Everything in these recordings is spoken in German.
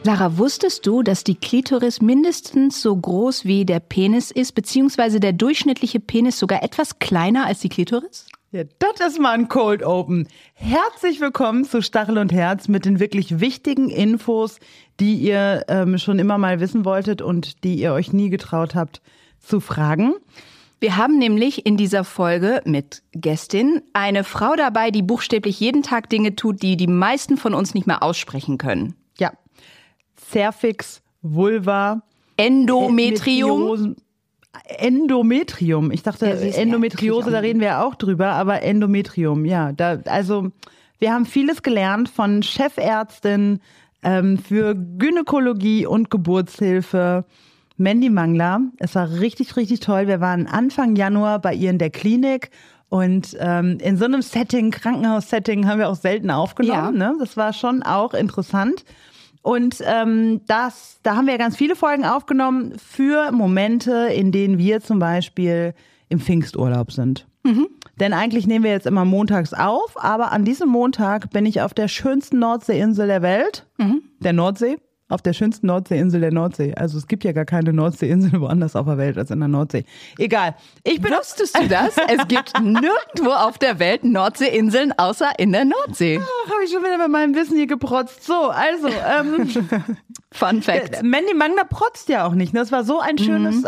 Sarah, wusstest du, dass die Klitoris mindestens so groß wie der Penis ist, beziehungsweise der durchschnittliche Penis sogar etwas kleiner als die Klitoris? Ja, das ist mal ein Cold Open. Herzlich willkommen zu Stachel und Herz mit den wirklich wichtigen Infos, die ihr schon immer mal wissen wolltet und die ihr euch nie getraut habt zu fragen. Wir haben nämlich in dieser Folge mit Gästin eine Frau dabei, die buchstäblich jeden Tag Dinge tut, die die meisten von uns nicht mehr aussprechen können. Ja, Cervix, Vulva, Endometrium. Endometrium. Ich dachte, Ja, Endometriose, da reden wir ja auch drüber, aber Endometrium, ja. Also wir haben vieles gelernt von Chefärztin für Gynäkologie und Geburtshilfe, Mandy Mangler. Es war richtig, richtig toll. Wir waren Anfang Januar bei ihr in der Klinik und in so einem Setting, Krankenhaussetting, haben wir auch selten aufgenommen. Ja. Ne? Das war schon auch interessant. Und da haben wir ganz viele Folgen aufgenommen für Momente, in denen wir zum Beispiel im Pfingsturlaub sind. Mhm. Denn eigentlich nehmen wir jetzt immer montags auf, aber an diesem Montag bin ich auf der schönsten Nordseeinsel der Welt, der Nordsee. Auf der schönsten Nordseeinsel der Nordsee. Also es gibt ja gar keine Nordseeinsel woanders auf der Welt als in der Nordsee. Egal. Wusstest du das? Es gibt nirgendwo auf der Welt Nordseeinseln außer in der Nordsee. Habe ich schon wieder mit meinem Wissen hier geprotzt. So, also. Fun Fact. Mandy Mangler protzt ja auch nicht. Ne? Es war so ein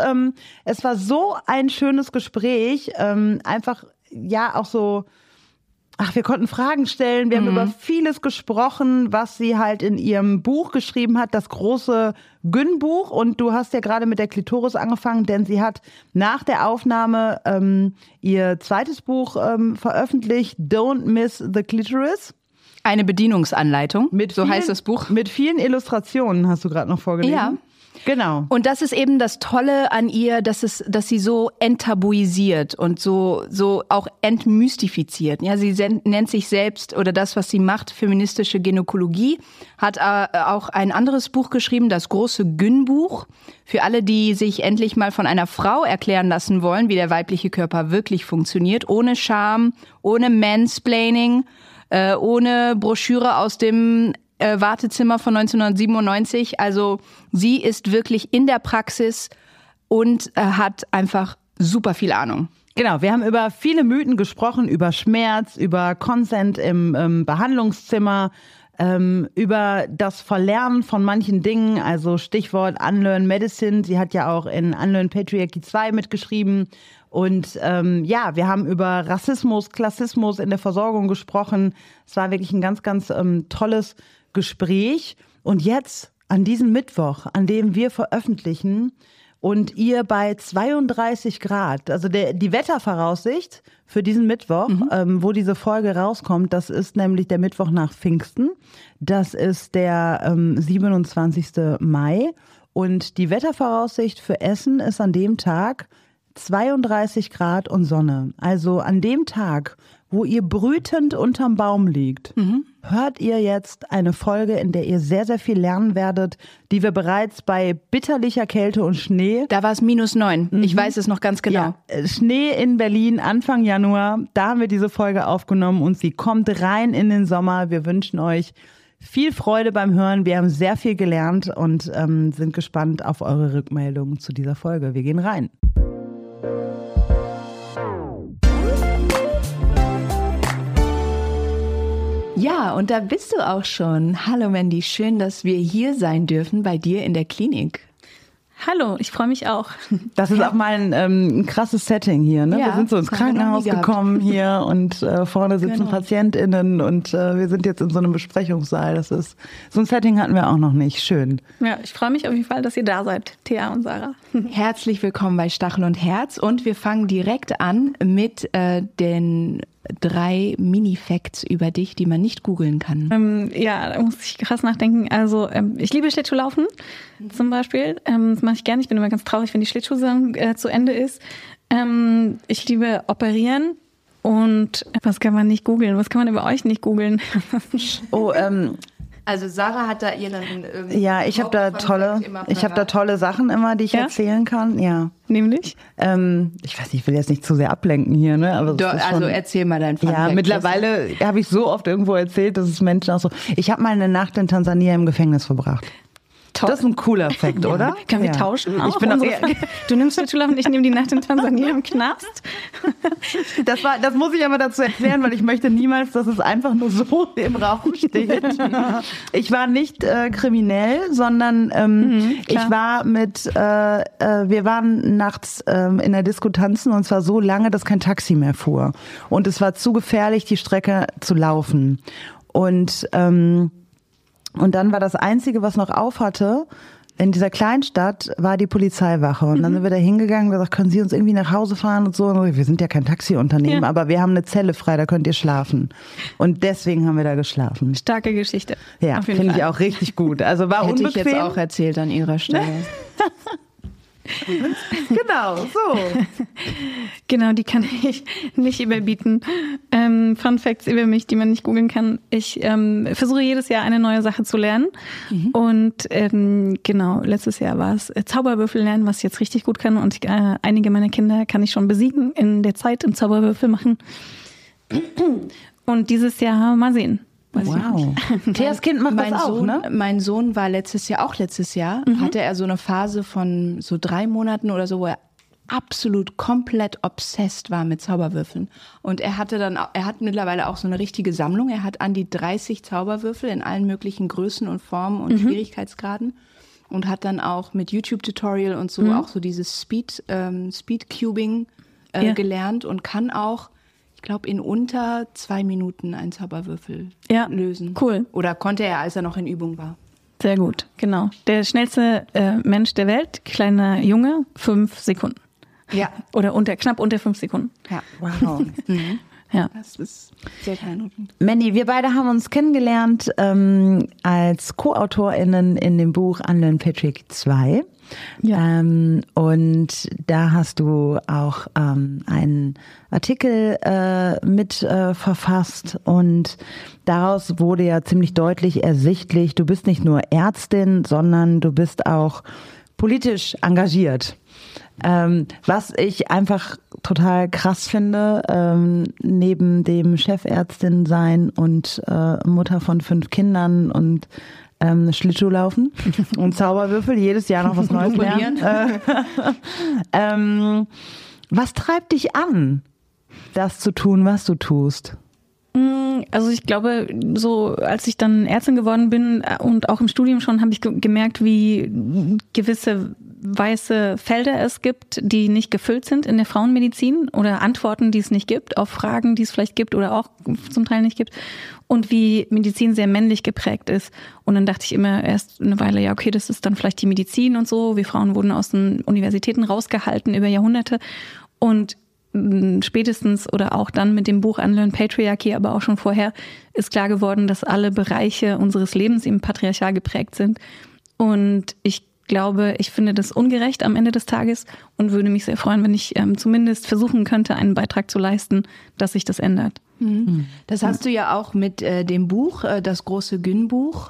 schönes, Gespräch. Einfach, ja, auch so. Ach, wir konnten Fragen stellen, wir haben über vieles gesprochen, was sie halt in ihrem Buch geschrieben hat, das große Gyn-Buch. Und du hast ja gerade mit der Klitoris angefangen, denn sie hat nach der Aufnahme ihr zweites Buch veröffentlicht, Don't Miss the Clitoris. Eine Bedienungsanleitung, so heißt das Buch. Mit vielen Illustrationen hast du gerade noch vorgelesen. Ja. Genau. Und das ist eben das Tolle an ihr, dass sie so enttabuisiert und so auch entmystifiziert. Ja, sie nennt sich selbst oder das, was sie macht, feministische Gynäkologie, hat auch ein anderes Buch geschrieben, das große Gyn-Buch, für alle, die sich endlich mal von einer Frau erklären lassen wollen, wie der weibliche Körper wirklich funktioniert, ohne Scham, ohne Mansplaining, ohne Broschüre aus dem Wartezimmer von 1997. Also sie ist wirklich in der Praxis und hat einfach super viel Ahnung. Genau, wir haben über viele Mythen gesprochen, über Schmerz, über Consent im Behandlungszimmer, über das Verlernen von manchen Dingen, also Stichwort Unlearn Medicine. Sie hat ja auch in Unlearn Patriarchy 2 mitgeschrieben. Und wir haben über Rassismus, Klassismus in der Versorgung gesprochen. Es war wirklich ein ganz, ganz tolles Gespräch. Und jetzt, an diesem Mittwoch, an dem wir veröffentlichen und ihr bei 32 Grad, also die Wettervoraussicht für diesen Mittwoch, wo diese Folge rauskommt, das ist nämlich der Mittwoch nach Pfingsten. Das ist der 27. Mai. Und die Wettervoraussicht für Essen ist an dem Tag 32 Grad und Sonne. Also an dem Tag, wo ihr brütend unterm Baum liegt, hört ihr jetzt eine Folge, in der ihr sehr, sehr viel lernen werdet, die wir bereits bei bitterlicher Kälte und Schnee. Da war es -9. Ich weiß es noch ganz genau. Ja, Schnee in Berlin Anfang Januar, da haben wir diese Folge aufgenommen und sie kommt rein in den Sommer. Wir wünschen euch viel Freude beim Hören. Wir haben sehr viel gelernt und sind gespannt auf eure Rückmeldungen zu dieser Folge. Wir gehen rein. Ja, und da bist du auch schon. Hallo Mandy, schön, dass wir hier sein dürfen bei dir in der Klinik. Hallo, ich freue mich auch. Das ist auch mal ein krasses Setting hier. Ne? Ja, wir sind so ins Krankenhaus gekommen hier und vorne sitzen PatientInnen und wir sind jetzt in so einem Besprechungssaal. So ein Setting hatten wir auch noch nicht. Schön. Ja, ich freue mich auf jeden Fall, dass ihr da seid, Thea und Sarah. Herzlich willkommen bei Stachel und Herz und wir fangen direkt an mit den 3 Mini-Facts über dich, die man nicht googeln kann. Da muss ich krass nachdenken. Also ich liebe Schlittschuhlaufen zum Beispiel. Das mache ich gerne. Ich bin immer ganz traurig, wenn die Schlittschuhsaison zu Ende ist. Ich liebe Operieren. Und was kann man nicht googeln? Was kann man über euch nicht googeln? Also Sarah hat da ihren Ja, ich habe da tolle Sachen immer, die ich erzählen kann. Ja. Nämlich? Ich weiß nicht, ich will jetzt nicht zu sehr ablenken hier, ne? Aber erzähl mal dein Fun Fact. Ja, mittlerweile habe ich so oft irgendwo erzählt, dass es Menschen auch so. Ich habe mal eine Nacht in Tansania im Gefängnis verbracht. Toll. Das ist ein cooler Fact, oder? Können wir tauschen? Auch Ich bin du nimmst Schlittschuhlaufen, ich nehme die Nacht in Tansania im Knast. Das muss ich aber dazu erklären, weil ich möchte niemals, dass es einfach nur so im Raum steht. Ich war nicht kriminell, sondern ich war wir waren nachts in der Disco tanzen und zwar so lange, dass kein Taxi mehr fuhr. Und es war zu gefährlich, die Strecke zu laufen. Und dann war das Einzige, was noch auf hatte, in dieser Kleinstadt war die Polizeiwache. Und dann sind wir da hingegangen und gesagt, können Sie uns irgendwie nach Hause fahren und so. Und wir sind ja kein Taxiunternehmen, aber wir haben eine Zelle frei, da könnt ihr schlafen. Und deswegen haben wir da geschlafen. Starke Geschichte. Ja, finde ich auch richtig gut. Also war Hätte unbequem. ich jetzt auch erzählt an Ihrer Stelle. Genau, so. Genau, die kann ich nicht überbieten. Fun Facts über mich, die man nicht googeln kann. Ich versuche jedes Jahr eine neue Sache zu lernen. Und genau, letztes Jahr war es Zauberwürfel lernen, was ich jetzt richtig gut kann. Und einige meiner Kinder kann ich schon besiegen in der Zeit im Zauberwürfel machen. Und dieses Jahr mal sehen. Wow. Theas Kind macht das auch, ne? Mein Sohn war letztes Jahr, hatte er so eine Phase von so 3 Monaten oder so, wo er absolut komplett obsessed war mit Zauberwürfeln. Und er hat mittlerweile auch so eine richtige Sammlung. Er hat an die 30 Zauberwürfel in allen möglichen Größen und Formen und Schwierigkeitsgraden. Und hat dann auch mit YouTube-Tutorial und so auch so dieses Speed-Cubing gelernt und kann auch, ich glaube, in unter 2 Minuten einen Zauberwürfel lösen. Cool. Oder konnte er, als er noch in Übung war. Sehr gut, genau. Der schnellste Mensch der Welt, kleiner Junge, 5 Sekunden. Ja. Oder knapp unter 5 Sekunden. Ja. Wow. Ja. Das ist sehr beeindruckend. Mandy, wir beide haben uns kennengelernt als Co-AutorInnen in dem Buch Unlearn Patrick 2. Ja. Und da hast du auch einen Artikel mit verfasst und daraus wurde ja ziemlich deutlich ersichtlich, du bist nicht nur Ärztin, sondern du bist auch politisch engagiert. Was ich einfach total krass finde, neben dem Chefärztin sein und Mutter von 5 Kindern und Schlittschuhlaufen und Zauberwürfel, jedes Jahr noch was Neues lernen. Was treibt dich an, das zu tun, was du tust? Also ich glaube, so als ich dann Ärztin geworden bin und auch im Studium schon, habe ich gemerkt, wie gewisse weiße Felder es gibt, die nicht gefüllt sind in der Frauenmedizin oder Antworten, die es nicht gibt auf Fragen, die es vielleicht gibt oder auch zum Teil nicht gibt und wie Medizin sehr männlich geprägt ist. Und dann dachte ich immer erst eine Weile, ja okay, das ist dann vielleicht die Medizin und so. Wir Frauen wurden aus den Universitäten rausgehalten über Jahrhunderte und spätestens oder auch dann mit dem Buch Unlearn Patriarchy, aber auch schon vorher, ist klar geworden, dass alle Bereiche unseres Lebens eben patriarchal geprägt sind. Und ich glaube, ich finde das ungerecht am Ende des Tages und würde mich sehr freuen, wenn ich zumindest versuchen könnte, einen Beitrag zu leisten, dass sich das ändert. Das hast du ja auch mit dem Buch, das große Gyn-Buch.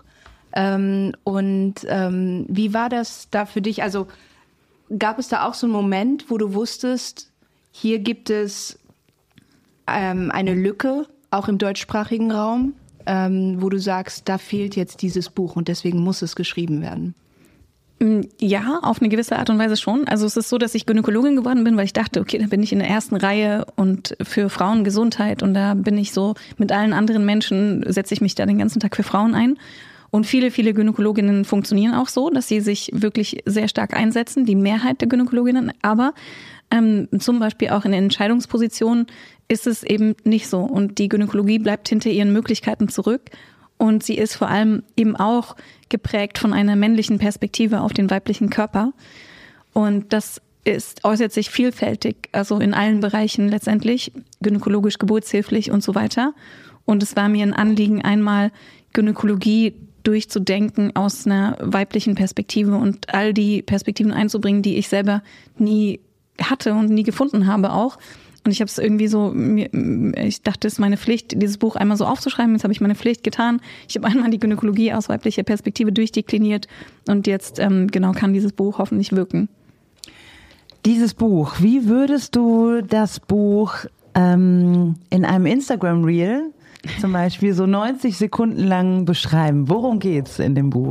Wie war das da für dich? Also gab es da auch so einen Moment, wo du wusstest, hier gibt es eine Lücke, auch im deutschsprachigen Raum, wo du sagst, da fehlt jetzt dieses Buch und deswegen muss es geschrieben werden? Ja, auf eine gewisse Art und Weise schon. Also es ist so, dass ich Gynäkologin geworden bin, weil ich dachte, okay, da bin ich in der ersten Reihe und für Frauengesundheit und da bin ich so, mit allen anderen Menschen setze ich mich da den ganzen Tag für Frauen ein. Und viele, viele Gynäkologinnen funktionieren auch so, dass sie sich wirklich sehr stark einsetzen, die Mehrheit der Gynäkologinnen, aber zum Beispiel auch in Entscheidungspositionen ist es eben nicht so. Und die Gynäkologie bleibt hinter ihren Möglichkeiten zurück. Und sie ist vor allem eben auch geprägt von einer männlichen Perspektive auf den weiblichen Körper. Und das äußert sich vielfältig, also in allen Bereichen letztendlich, gynäkologisch, geburtshilflich und so weiter. Und es war mir ein Anliegen, einmal Gynäkologie durchzudenken aus einer weiblichen Perspektive und all die Perspektiven einzubringen, die ich selber nie hatte und nie gefunden habe auch. Und ich habe es irgendwie so, ich dachte, es ist meine Pflicht, dieses Buch einmal so aufzuschreiben. Jetzt habe ich meine Pflicht getan. Ich habe einmal die Gynäkologie aus weiblicher Perspektive durchdekliniert und jetzt kann dieses Buch hoffentlich wirken. Dieses Buch, wie würdest du das Buch in einem Instagram-Reel zum Beispiel so 90 Sekunden lang beschreiben? Worum geht's in dem Buch?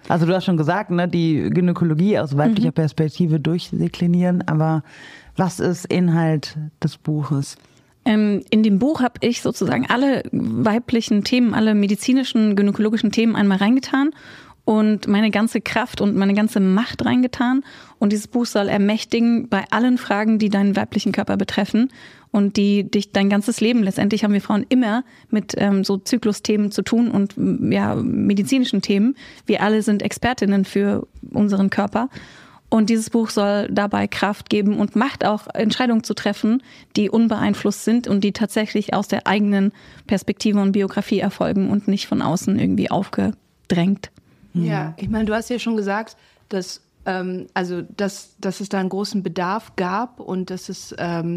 Also du hast schon gesagt, ne, die Gynäkologie aus weiblicher Perspektive durchdeklinieren, aber was ist Inhalt des Buches? In dem Buch habe ich sozusagen alle weiblichen Themen, alle medizinischen, gynäkologischen Themen einmal reingetan und meine ganze Kraft und meine ganze Macht reingetan. Und dieses Buch soll ermächtigen bei allen Fragen, die deinen weiblichen Körper betreffen und die dich dein ganzes Leben, letztendlich haben wir Frauen immer mit so Zyklusthemen zu tun und ja medizinischen Themen. Wir alle sind Expertinnen für unseren Körper. Und dieses Buch soll dabei Kraft geben und Macht, auch Entscheidungen zu treffen, die unbeeinflusst sind und die tatsächlich aus der eigenen Perspektive und Biografie erfolgen und nicht von außen irgendwie aufgedrängt. Ja, ich meine, du hast ja schon gesagt, dass es da einen großen Bedarf gab und dass es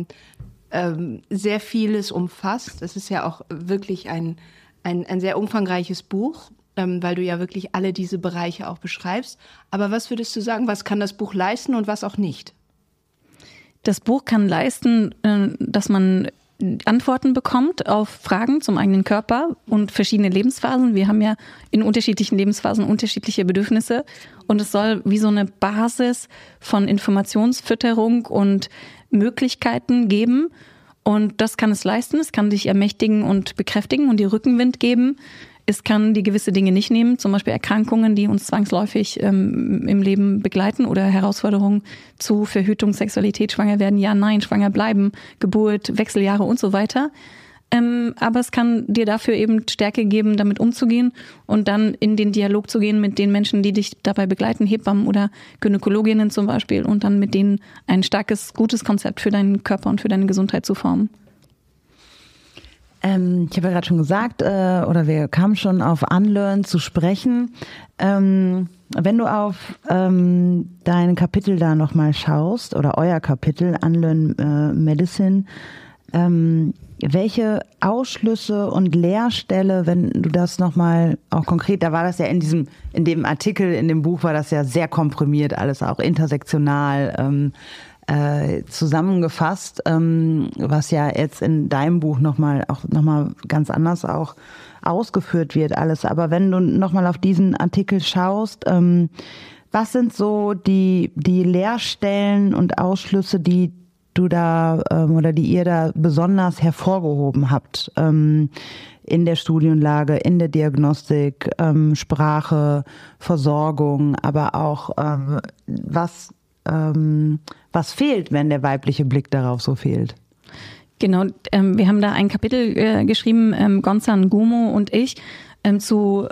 sehr vieles umfasst. Es ist ja auch wirklich ein sehr umfangreiches Buch, weil du ja wirklich alle diese Bereiche auch beschreibst. Aber was würdest du sagen, was kann das Buch leisten und was auch nicht? Das Buch kann leisten, dass man Antworten bekommt auf Fragen zum eigenen Körper und verschiedene Lebensphasen. Wir haben ja in unterschiedlichen Lebensphasen unterschiedliche Bedürfnisse und es soll wie so eine Basis von Informationsfütterung und Möglichkeiten geben und das kann es leisten. Es kann dich ermächtigen und bekräftigen und dir Rückenwind geben. Es kann die gewisse Dinge nicht nehmen, zum Beispiel Erkrankungen, die uns zwangsläufig im Leben begleiten oder Herausforderungen zu Verhütung, Sexualität, schwanger werden, ja, nein, schwanger bleiben, Geburt, Wechseljahre und so weiter. Aber es kann dir dafür eben Stärke geben, damit umzugehen und dann in den Dialog zu gehen mit den Menschen, die dich dabei begleiten, Hebammen oder Gynäkologinnen zum Beispiel und dann mit denen ein starkes, gutes Konzept für deinen Körper und für deine Gesundheit zu formen. Ich habe ja gerade schon gesagt, oder wir kamen schon auf Unlearn zu sprechen. Wenn du auf dein Kapitel da nochmal schaust, oder euer Kapitel Unlearn Medicine, welche Ausschlüsse und Leerstelle, wenn du das nochmal auch konkret, da war das ja in dem Artikel, in dem Buch war das ja sehr komprimiert, alles auch intersektional, zusammengefasst, was ja jetzt in deinem Buch nochmal ganz anders auch ausgeführt wird alles. Aber wenn du nochmal auf diesen Artikel schaust, was sind so die Leerstellen und Ausschlüsse, die du da oder die ihr da besonders hervorgehoben habt in der Studienlage, in der Diagnostik, Sprache, Versorgung, aber auch was fehlt, wenn der weibliche Blick darauf so fehlt? Genau, wir haben da ein Kapitel geschrieben, Gonza Ngumo und ich, zu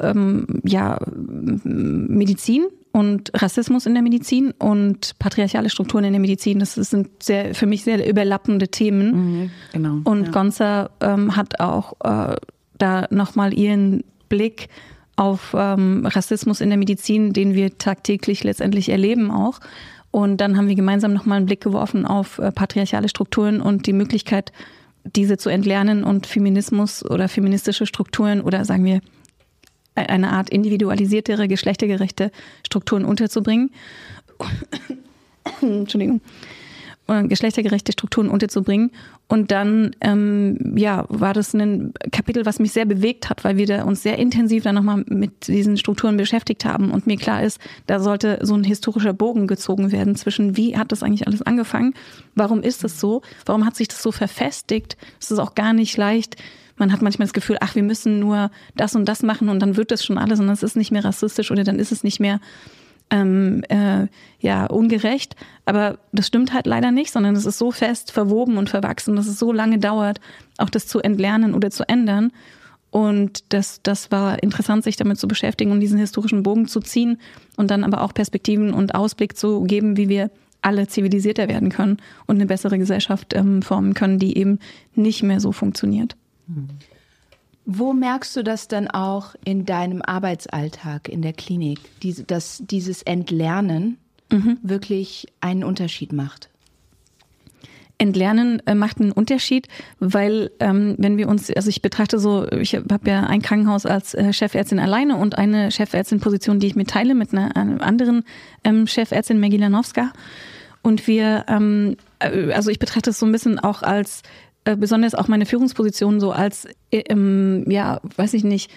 Medizin und Rassismus in der Medizin und patriarchale Strukturen in der Medizin. Das sind für mich sehr überlappende Themen. Genau. Und Gonza hat auch da nochmal ihren Blick auf Rassismus in der Medizin, den wir tagtäglich letztendlich erleben auch. Und dann haben wir gemeinsam nochmal einen Blick geworfen auf patriarchale Strukturen und die Möglichkeit, diese zu entlernen und Feminismus oder feministische Strukturen oder sagen wir eine Art individualisiertere, geschlechtergerechte Strukturen unterzubringen. Entschuldigung. Geschlechtergerechte Strukturen unterzubringen. Und dann war das ein Kapitel, was mich sehr bewegt hat, weil wir da uns sehr intensiv dann nochmal mit diesen Strukturen beschäftigt haben. Und mir klar ist, da sollte so ein historischer Bogen gezogen werden zwischen, wie hat das eigentlich alles angefangen? Warum ist das so? Warum hat sich das so verfestigt? Es ist auch gar nicht leicht. Man hat manchmal das Gefühl, ach, wir müssen nur das und das machen und dann wird das schon alles und es ist nicht mehr rassistisch oder dann ist es nicht mehr ungerecht, aber das stimmt halt leider nicht, sondern es ist so fest verwoben und verwachsen, dass es so lange dauert, auch das zu entlernen oder zu ändern. Und das war interessant, sich damit zu beschäftigen und diesen historischen Bogen zu ziehen und dann aber auch Perspektiven und Ausblick zu geben, wie wir alle zivilisierter werden können und eine bessere Gesellschaft formen können, die eben nicht mehr so funktioniert. Wo merkst du das dann auch in deinem Arbeitsalltag in der Klinik, dass dieses Entlernen wirklich einen Unterschied macht? Entlernen macht einen Unterschied, weil wenn wir uns, also ich betrachte so, ich habe ja ein Krankenhaus als Chefärztin alleine und eine Chefärztin-Position, die ich mir teile mit einer anderen Chefärztin, Maggie Lanowska. Und wir, also ich betrachte es so ein bisschen auch als besonders auch meine Führungsposition so als, weiß ich nicht,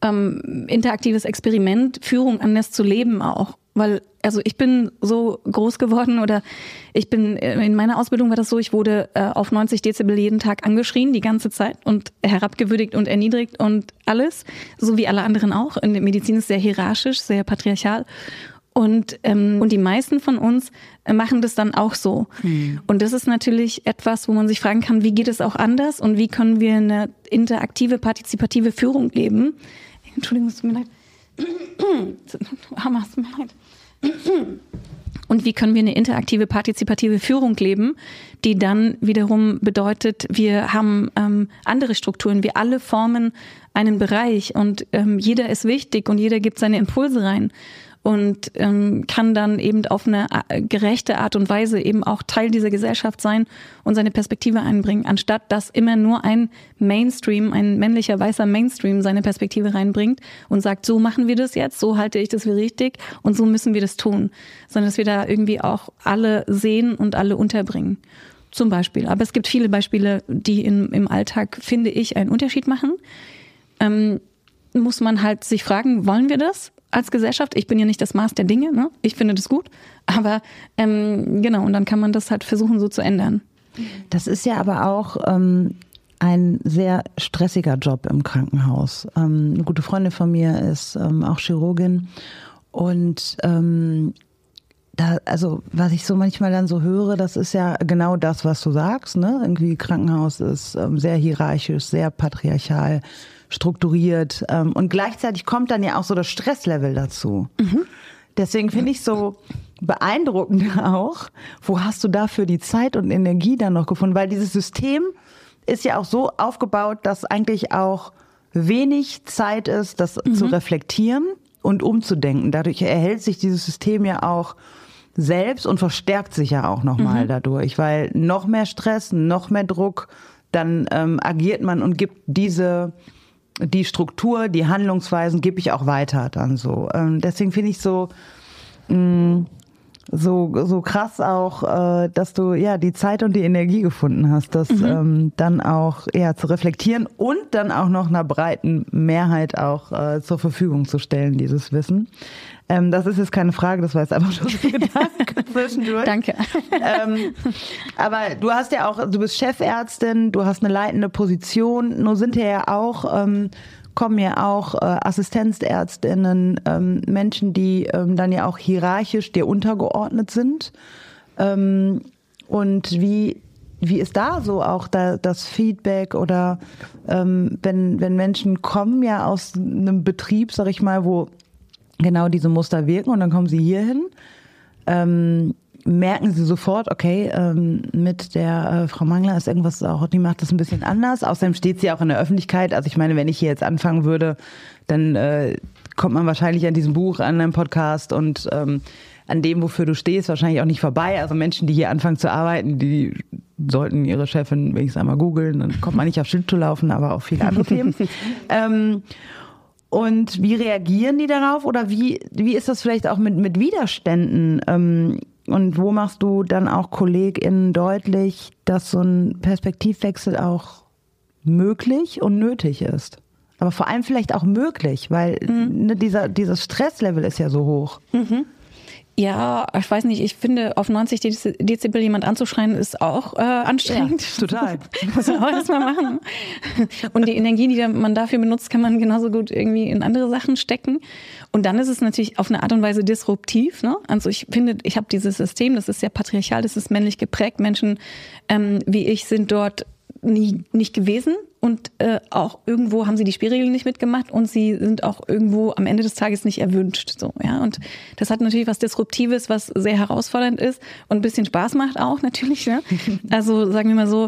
interaktives Experiment, Führung anders zu leben auch. Weil, also ich bin so groß geworden oder in meiner Ausbildung war das so, ich wurde auf 90 Dezibel jeden Tag angeschrien, die ganze Zeit und herabgewürdigt und erniedrigt und alles, so wie alle anderen auch. In der Medizin ist sehr hierarchisch, sehr patriarchal. Und die meisten von uns machen das dann auch so. Und das ist natürlich etwas, wo man sich fragen kann, wie geht es auch anders und wie können wir eine interaktive, partizipative Führung leben? Entschuldigung, es tut mir leid. Hammer, es tut mir leid. Und wie können wir eine interaktive, partizipative Führung leben, die dann wiederum bedeutet, wir haben andere Strukturen, wir alle formen einen Bereich und jeder ist wichtig und jeder gibt seine Impulse rein. Und kann dann eben auf eine gerechte Art und Weise eben auch Teil dieser Gesellschaft sein und seine Perspektive einbringen, anstatt dass immer nur ein Mainstream, ein männlicher, weißer Mainstream seine Perspektive reinbringt und sagt, so machen wir das jetzt, so halte ich das für richtig und so müssen wir das tun. Sondern dass wir da irgendwie auch alle sehen und alle unterbringen. Zum Beispiel. Aber es gibt viele Beispiele, die im Alltag, finde ich, einen Unterschied machen. Muss man halt sich fragen, wollen wir das als Gesellschaft? Ich bin ja nicht das Maß der Dinge, ne? Ich finde das gut, aber genau, und dann kann man das halt versuchen so zu ändern. Das ist ja aber auch ein sehr stressiger Job im Krankenhaus. Eine gute Freundin von mir ist auch Chirurgin und also was ich so manchmal dann so höre, das ist ja genau das, was du sagst, ne? Irgendwie Krankenhaus ist sehr hierarchisch, sehr patriarchal strukturiert und gleichzeitig kommt dann ja auch so das Stresslevel dazu. Deswegen finde ich so beeindruckend auch, wo hast du dafür die Zeit und Energie dann noch gefunden? Weil dieses System ist ja auch so aufgebaut, dass eigentlich auch wenig Zeit ist, das zu reflektieren und umzudenken. Dadurch erhält sich dieses System ja auch selbst und verstärkt sich ja auch nochmal dadurch, weil noch mehr Stress, noch mehr Druck, dann agiert man und gibt die Struktur, die Handlungsweisen gebe ich auch weiter dann so. Deswegen finde ich so krass auch, dass du ja die Zeit und die Energie gefunden hast, das dann auch zu reflektieren und dann auch noch einer breiten Mehrheit auch zur Verfügung zu stellen, dieses Wissen. Das ist jetzt keine Frage, das war jetzt einfach nur so ein Gedanke zwischendurch. Danke. Aber du hast ja auch, du bist Chefärztin, du hast eine leitende Position, nur sind ja auch, kommen ja auch Assistenzärztinnen, Menschen, die dann ja auch hierarchisch dir untergeordnet sind. Und wie ist da so auch das Feedback oder wenn Menschen kommen ja aus einem Betrieb, sag ich mal, wo genau diese Muster wirken und dann kommen sie hier hin, merken sie sofort, okay, mit der Frau Mangler ist irgendwas auch, die macht das ein bisschen anders. Außerdem steht sie auch in der Öffentlichkeit. Also ich meine, wenn ich hier jetzt anfangen würde, dann kommt man wahrscheinlich an diesem Buch, an einem Podcast und an dem, wofür du stehst, wahrscheinlich auch nicht vorbei. Also Menschen, die hier anfangen zu arbeiten, die sollten ihre Chefin wenigstens einmal googeln. Dann kommt man nicht auf Schlittschuh laufen, aber auch viele andere Themen. Und wie reagieren die darauf? Oder wie ist das vielleicht auch mit Widerständen? Und wo machst du dann auch KollegInnen deutlich, dass so ein Perspektivwechsel auch möglich und nötig ist? Aber vor allem vielleicht auch möglich, weil dieses Stresslevel ist ja so hoch. Ja, ich weiß nicht, ich finde, auf 90 Dezibel jemand anzuschreien, ist auch anstrengend. Ja, total. Muss man auch erstmal machen. Und die Energie, die man dafür benutzt, kann man genauso gut irgendwie in andere Sachen stecken. Und dann ist es natürlich auf eine Art und Weise disruptiv, ne? Also ich finde, ich habe dieses System, das ist sehr patriarchal, das ist männlich geprägt. Menschen wie ich sind dort nicht gewesen und auch irgendwo haben sie die Spielregeln nicht mitgemacht und sie sind auch irgendwo am Ende des Tages nicht erwünscht, so, ja. Und das hat natürlich was Disruptives, was sehr herausfordernd ist und ein bisschen Spaß macht auch natürlich, ja. Also sagen wir mal so,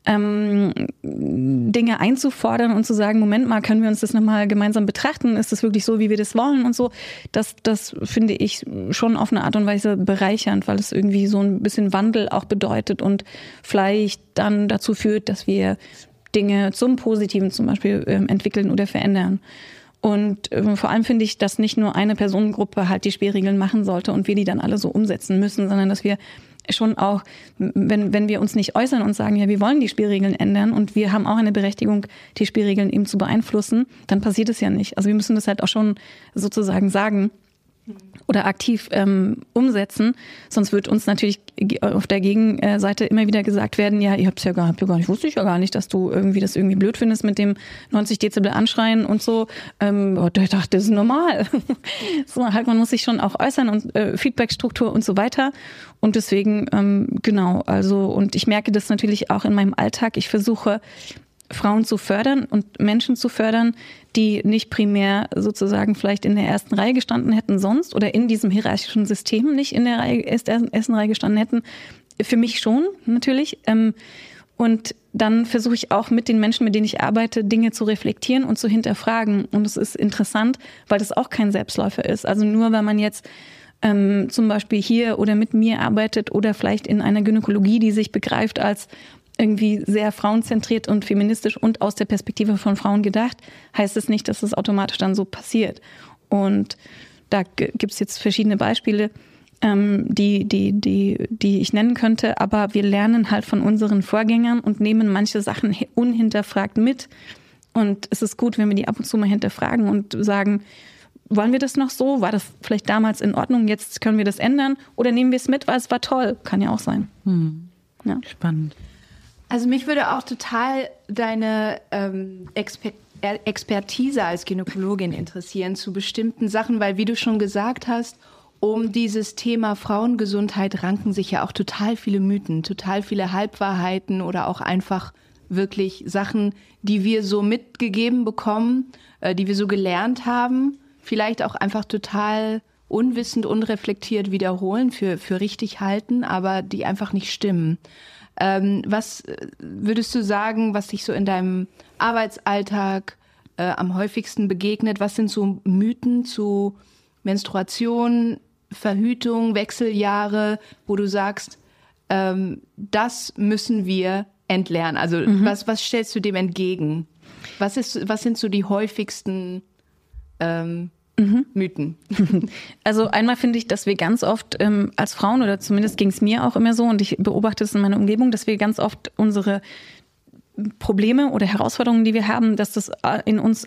Dinge einzufordern und zu sagen, Moment mal, können wir uns das nochmal gemeinsam betrachten? Ist das wirklich so, wie wir das wollen und so? Das finde ich schon auf eine Art und Weise bereichernd, weil es irgendwie so ein bisschen Wandel auch bedeutet und vielleicht dann dazu führt, dass wir Dinge zum Positiven zum Beispiel entwickeln oder verändern. Und vor allem finde ich, dass nicht nur eine Personengruppe halt die Spielregeln machen sollte und wir die dann alle so umsetzen müssen, sondern dass wir schon auch, wenn wir uns nicht äußern und sagen, ja, wir wollen die Spielregeln ändern und wir haben auch eine Berechtigung, die Spielregeln eben zu beeinflussen, dann passiert es ja nicht. Also wir müssen das halt auch schon sozusagen sagen oder aktiv umsetzen. Sonst wird uns natürlich auf der Gegenseite immer wieder gesagt werden, ja, ihr habt es ja gar nicht, wusste ich ja gar nicht, dass du das irgendwie blöd findest mit dem 90 Dezibel anschreien und so. Ich dachte, das ist normal. So, halt, man muss sich schon auch äußern und Feedbackstruktur und so weiter. Und deswegen, genau, also, und ich merke das natürlich auch in meinem Alltag. Ich versuche, Frauen zu fördern und Menschen zu fördern, die nicht primär sozusagen vielleicht in der ersten Reihe gestanden hätten sonst oder in diesem hierarchischen System nicht in der ersten Reihe gestanden hätten. Für mich schon, natürlich. Und dann versuche ich auch mit den Menschen, mit denen ich arbeite, Dinge zu reflektieren und zu hinterfragen. Und es ist interessant, weil das auch kein Selbstläufer ist. Also nur weil man jetzt zum Beispiel hier oder mit mir arbeitet oder vielleicht in einer Gynäkologie, die sich begreift als irgendwie sehr frauenzentriert und feministisch und aus der Perspektive von Frauen gedacht, heißt es nicht, dass es automatisch dann so passiert. Und da gibt es jetzt verschiedene Beispiele, die ich nennen könnte, aber wir lernen halt von unseren Vorgängern und nehmen manche Sachen unhinterfragt mit. Und es ist gut, wenn wir die ab und zu mal hinterfragen und sagen, wollen wir das noch so? War das vielleicht damals in Ordnung? Jetzt können wir das ändern? Oder nehmen wir es mit, weil es war toll? Kann ja auch sein. Ja. Spannend. Also mich würde auch total deine Expertise als Gynäkologin interessieren zu bestimmten Sachen, weil wie du schon gesagt hast, um dieses Thema Frauengesundheit ranken sich ja auch total viele Mythen, total viele Halbwahrheiten oder auch einfach wirklich Sachen, die wir so mitgegeben bekommen, die wir so gelernt haben, vielleicht auch einfach total unwissend, unreflektiert wiederholen, für richtig halten, aber die einfach nicht stimmen. Was würdest du sagen, was dich so in deinem Arbeitsalltag am häufigsten begegnet? Was sind so Mythen zu Menstruation, Verhütung, Wechseljahre, wo du sagst, das müssen wir entlernen? Also was stellst du dem entgegen? Was sind so die häufigsten Mythen? Also einmal finde ich, dass wir ganz oft als Frauen, oder zumindest ging es mir auch immer so, und ich beobachte es in meiner Umgebung, dass wir ganz oft unsere Probleme oder Herausforderungen, die wir haben, dass das in uns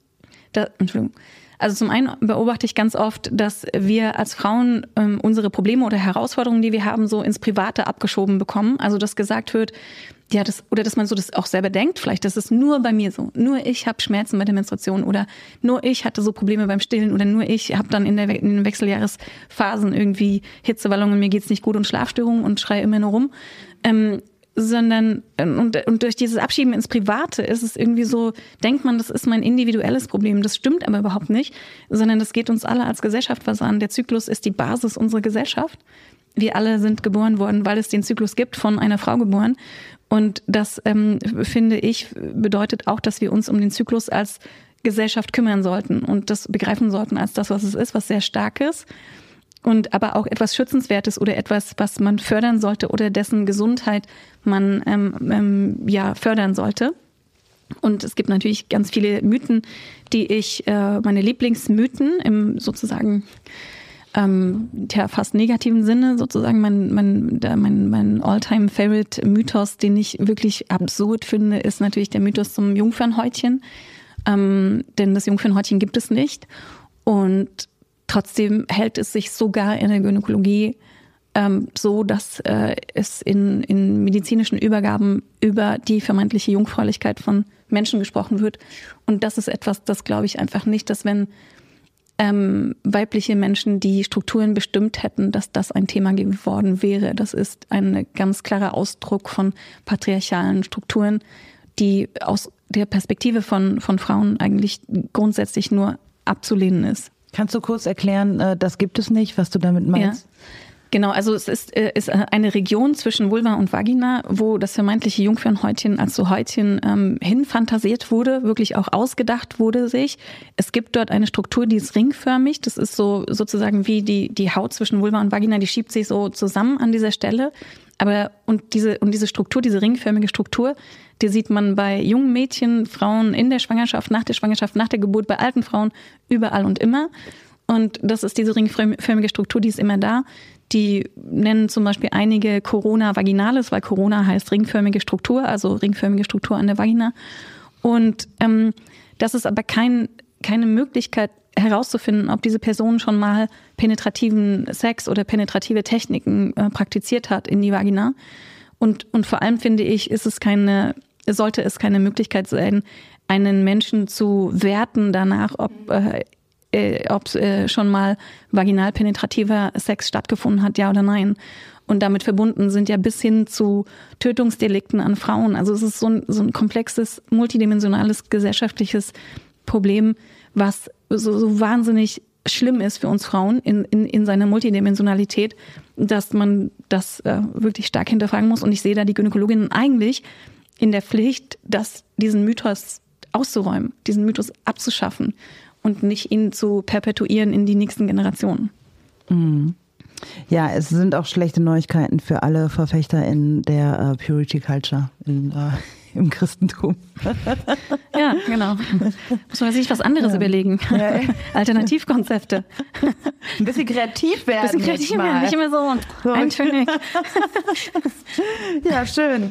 Also zum einen beobachte ich ganz oft, dass wir als Frauen unsere Probleme oder Herausforderungen, die wir haben, so ins Private abgeschoben bekommen. Also dass gesagt wird, ja, dass man so das auch selber denkt, vielleicht, das ist nur bei mir so. Nur ich habe Schmerzen bei der Menstruation oder nur ich hatte so Probleme beim Stillen oder nur ich habe dann in den Wechseljahresphasen irgendwie Hitzewallungen, mir geht's nicht gut und Schlafstörungen und schreie immer nur rum. Sondern und durch dieses Abschieben ins Private ist es irgendwie so, denkt man, das ist mein individuelles Problem. Das stimmt aber überhaupt nicht, sondern das geht uns alle als Gesellschaft was an. Der Zyklus ist die Basis unserer Gesellschaft. Wir alle sind geboren worden, weil es den Zyklus gibt, von einer Frau geboren. Und das, finde ich, bedeutet auch, dass wir uns um den Zyklus als Gesellschaft kümmern sollten und das begreifen sollten als das, was es ist, was sehr Starkes. Und aber auch etwas Schützenswertes oder etwas, was man fördern sollte oder dessen Gesundheit man fördern sollte. Und es gibt natürlich ganz viele Mythen, die ich, meine Lieblingsmythen im sozusagen fast negativen Sinne, sozusagen mein All-Time-Favorite-Mythos, den ich wirklich absurd finde, ist natürlich der Mythos zum Jungfernhäutchen. Denn das Jungfernhäutchen gibt es nicht. Und trotzdem hält es sich sogar in der Gynäkologie so, dass es in medizinischen Übergaben über die vermeintliche Jungfräulichkeit von Menschen gesprochen wird. Und das ist etwas, das glaube ich einfach nicht, dass wenn weibliche Menschen die Strukturen bestimmt hätten, dass das ein Thema geworden wäre. Das ist ein ganz klarer Ausdruck von patriarchalen Strukturen, die aus der Perspektive von Frauen eigentlich grundsätzlich nur abzulehnen ist. Kannst du kurz erklären, das gibt es nicht, was du damit meinst? Ja. Genau, also es ist eine Region zwischen Vulva und Vagina, wo das vermeintliche Jungfernhäutchen als so Häutchen hinfantasiert wurde, wirklich auch ausgedacht wurde sich. Es gibt dort eine Struktur, die ist ringförmig. Das ist so sozusagen wie die Haut zwischen Vulva und Vagina, die schiebt sich so zusammen an dieser Stelle. Aber diese Struktur, diese ringförmige Struktur, die sieht man bei jungen Mädchen, Frauen in der Schwangerschaft, nach der Geburt, bei alten Frauen, überall und immer. Und das ist diese ringförmige Struktur, die ist immer da. Die nennen zum Beispiel einige Corona vaginalis, weil Corona heißt ringförmige Struktur, also ringförmige Struktur an der Vagina. Und das ist aber keine Möglichkeit herauszufinden, ob diese Person schon mal penetrativen Sex oder penetrative Techniken praktiziert hat in die Vagina. Und vor allem finde ich, sollte es keine Möglichkeit sein, einen Menschen zu werten danach, ob schon mal vaginal penetrativer Sex stattgefunden hat, ja oder nein. Und damit verbunden sind ja bis hin zu Tötungsdelikten an Frauen. Also es ist so ein komplexes, multidimensionales gesellschaftliches Problem, was so wahnsinnig schlimm ist für uns Frauen in seiner Multidimensionalität, dass man das wirklich stark hinterfragen muss. Und ich sehe da die Gynäkologinnen eigentlich in der Pflicht, diesen Mythos auszuräumen, diesen Mythos abzuschaffen und nicht ihn zu perpetuieren in die nächsten Generationen. Mhm. Ja, es sind auch schlechte Neuigkeiten für alle Verfechter in der Purity Culture im Christentum. Ja, genau. Muss man sich was anderes überlegen. Ja. Alternativkonzepte. Ein bisschen kreativ werden. Nicht immer so eintönig. Ja, schön.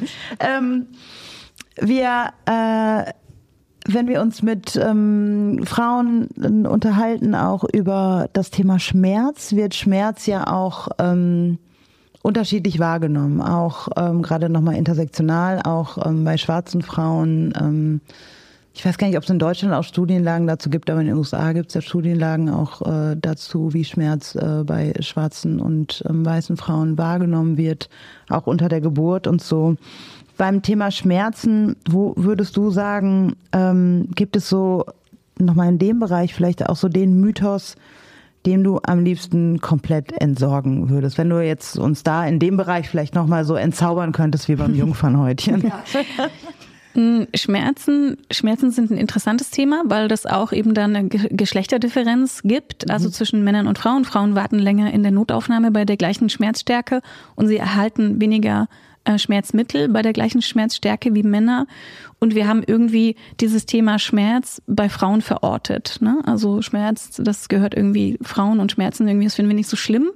Wenn wir uns mit Frauen unterhalten, auch über das Thema Schmerz, wird Schmerz ja auch unterschiedlich wahrgenommen. Auch gerade nochmal intersektional, auch bei schwarzen Frauen. Ich weiß gar nicht, ob es in Deutschland auch Studienlagen dazu gibt, aber in den USA gibt es ja Studienlagen auch dazu, wie Schmerz bei schwarzen und weißen Frauen wahrgenommen wird, auch unter der Geburt und so. Beim Thema Schmerzen, wo würdest du sagen, gibt es so nochmal in dem Bereich vielleicht auch so den Mythos, den du am liebsten komplett entsorgen würdest? Wenn du jetzt uns da in dem Bereich vielleicht nochmal so entzaubern könntest wie beim Jungfernhäutchen. Ja. Schmerzen sind ein interessantes Thema, weil das auch eben dann eine Geschlechterdifferenz gibt, also zwischen Männern und Frauen. Frauen warten länger in der Notaufnahme bei der gleichen Schmerzstärke und sie erhalten weniger Schmerzmittel bei der gleichen Schmerzstärke wie Männer. Und wir haben irgendwie dieses Thema Schmerz bei Frauen verortet. Ne? Also Schmerz, das gehört irgendwie Frauen und Schmerzen irgendwie, das finden wir nicht so schlimm.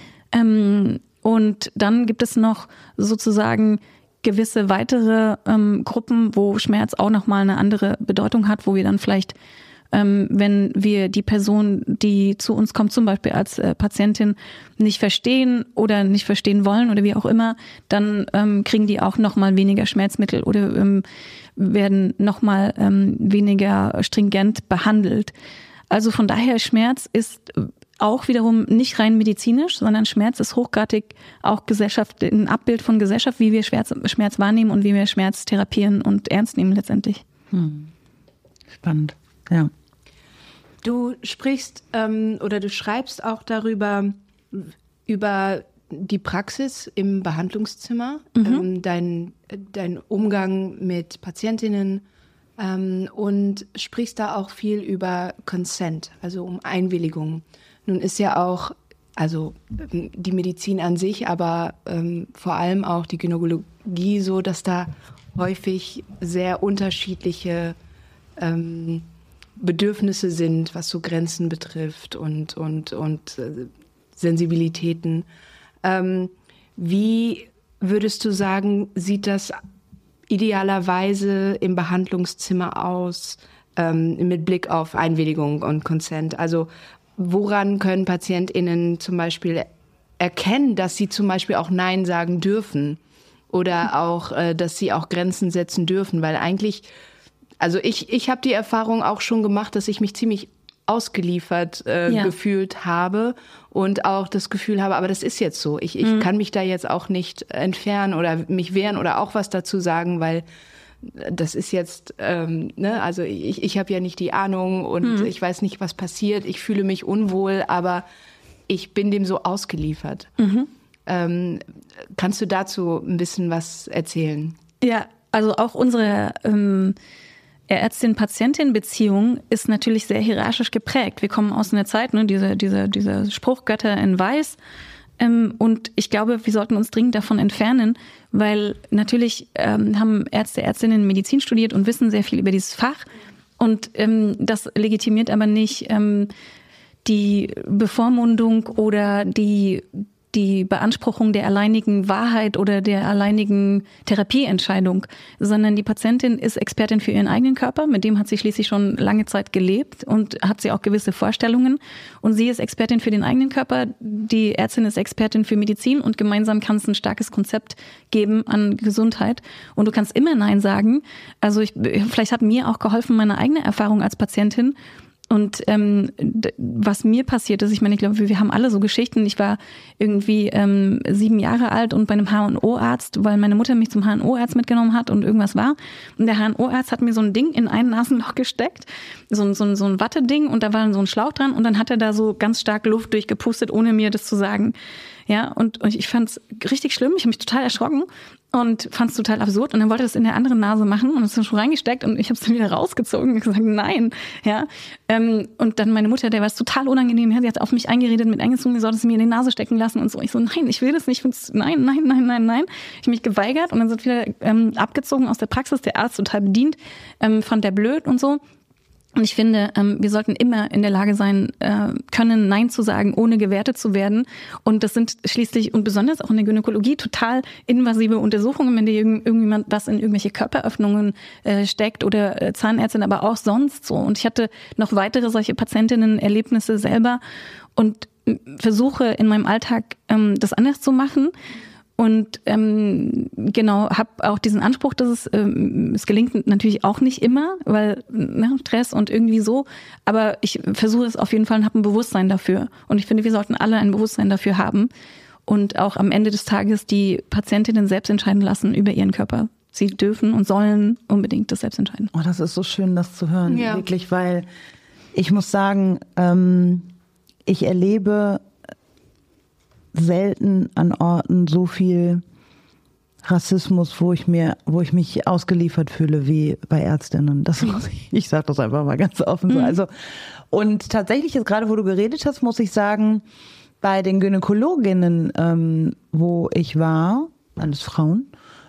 Und dann gibt es noch sozusagen gewisse weitere Gruppen, wo Schmerz auch nochmal eine andere Bedeutung hat, wo wir dann vielleicht, wenn wir die Person, die zu uns kommt, zum Beispiel als Patientin, nicht verstehen oder nicht verstehen wollen oder wie auch immer, dann kriegen die auch nochmal weniger Schmerzmittel oder werden nochmal weniger stringent behandelt. Also von daher, Schmerz ist auch wiederum nicht rein medizinisch, sondern Schmerz ist hochgradig auch ein Abbild von Gesellschaft, wie wir Schmerz wahrnehmen und wie wir Schmerz therapieren und ernst nehmen letztendlich. Spannend, ja. Du sprichst oder du schreibst auch darüber, über die Praxis im Behandlungszimmer, dein Umgang mit Patientinnen und sprichst da auch viel über Consent, also um Einwilligung. Nun ist ja auch, also die Medizin an sich, aber vor allem auch die Gynäkologie so, dass da häufig sehr unterschiedliche Bedürfnisse sind, was so Grenzen betrifft und Sensibilitäten. Wie würdest du sagen, sieht das idealerweise im Behandlungszimmer aus, mit Blick auf Einwilligung und Consent? Also woran können PatientInnen zum Beispiel erkennen, dass sie zum Beispiel auch Nein sagen dürfen oder auch, dass sie auch Grenzen setzen dürfen? Weil eigentlich, also ich habe die Erfahrung auch schon gemacht, dass ich mich ziemlich ausgeliefert gefühlt habe und auch das Gefühl habe, aber das ist jetzt so. Ich kann mich da jetzt auch nicht entfernen oder mich wehren oder auch was dazu sagen, weil das ist jetzt, also ich habe ja nicht die Ahnung und ich weiß nicht, was passiert. Ich fühle mich unwohl, aber ich bin dem so ausgeliefert. Kannst du dazu ein bisschen was erzählen? Ja, also auch unsere Ärztin-Patientin-Beziehung ist natürlich sehr hierarchisch geprägt. Wir kommen aus einer Zeit, ne, diese Spruchgötter in Weiß. Und ich glaube, wir sollten uns dringend davon entfernen, weil natürlich haben Ärzte, Ärztinnen Medizin studiert und wissen sehr viel über dieses Fach. Und das legitimiert aber nicht die Bevormundung oder die die Beanspruchung der alleinigen Wahrheit oder der alleinigen Therapieentscheidung, sondern die Patientin ist Expertin für ihren eigenen Körper, mit dem hat sie schließlich schon lange Zeit gelebt und hat sie auch gewisse Vorstellungen und sie ist Expertin für den eigenen Körper, die Ärztin ist Expertin für Medizin und gemeinsam kann es ein starkes Konzept geben an Gesundheit und du kannst immer Nein sagen. Also vielleicht hat mir auch geholfen meine eigene Erfahrung als Patientin. Und was mir passiert ist, ich meine, ich glaube, wir haben alle so Geschichten. Ich war irgendwie 7 Jahre alt und bei einem HNO-Arzt, weil meine Mutter mich zum HNO-Arzt mitgenommen hat und irgendwas war. Und der HNO-Arzt hat mir so ein Ding in ein Nasenloch gesteckt, so ein Watteding und da war so ein Schlauch dran und dann hat er da so ganz stark Luft durchgepustet, ohne mir das zu sagen. Ja, und ich fand es richtig schlimm. Ich habe mich total erschrocken und fand es total absurd. Und dann wollte er das in der anderen Nase machen und es dann schon reingesteckt und ich habe es dann wieder rausgezogen und gesagt, nein. Ja, und dann meine Mutter, der war es total unangenehm. Ja, sie hat auf mich eingeredet, mit eingezogen, sie sollte es mir in die Nase stecken lassen und so. Ich so, nein, ich will das nicht. Nein. Ich habe mich geweigert und dann sind wieder abgezogen aus der Praxis. Der Arzt total bedient, fand der blöd und so. Und ich finde, wir sollten immer in der Lage sein können, Nein zu sagen, ohne gewertet zu werden. Und das sind schließlich und besonders auch in der Gynäkologie total invasive Untersuchungen, wenn dir irgendjemand was in irgendwelche Körperöffnungen steckt oder Zahnärztin, aber auch sonst so. Und ich hatte noch weitere solche Patientinnen-Erlebnisse selber und versuche in meinem Alltag das anders zu machen. Und genau, habe auch diesen Anspruch, dass es gelingt natürlich auch nicht immer, weil Stress und irgendwie so. Aber ich versuche es auf jeden Fall und habe ein Bewusstsein dafür. Und ich finde, wir sollten alle ein Bewusstsein dafür haben und auch am Ende des Tages die Patientinnen selbst entscheiden lassen über ihren Körper. Sie dürfen und sollen unbedingt das selbst entscheiden. Oh, das ist so schön, das zu hören, wirklich, weil ich muss sagen, ich erlebe selten an Orten so viel Rassismus, wo ich mich ausgeliefert fühle wie bei Ärztinnen. Ich sage das einfach mal ganz offen so. Also, und tatsächlich jetzt gerade, wo du geredet hast, muss ich sagen, bei den Gynäkologinnen, wo ich war, alles Frauen,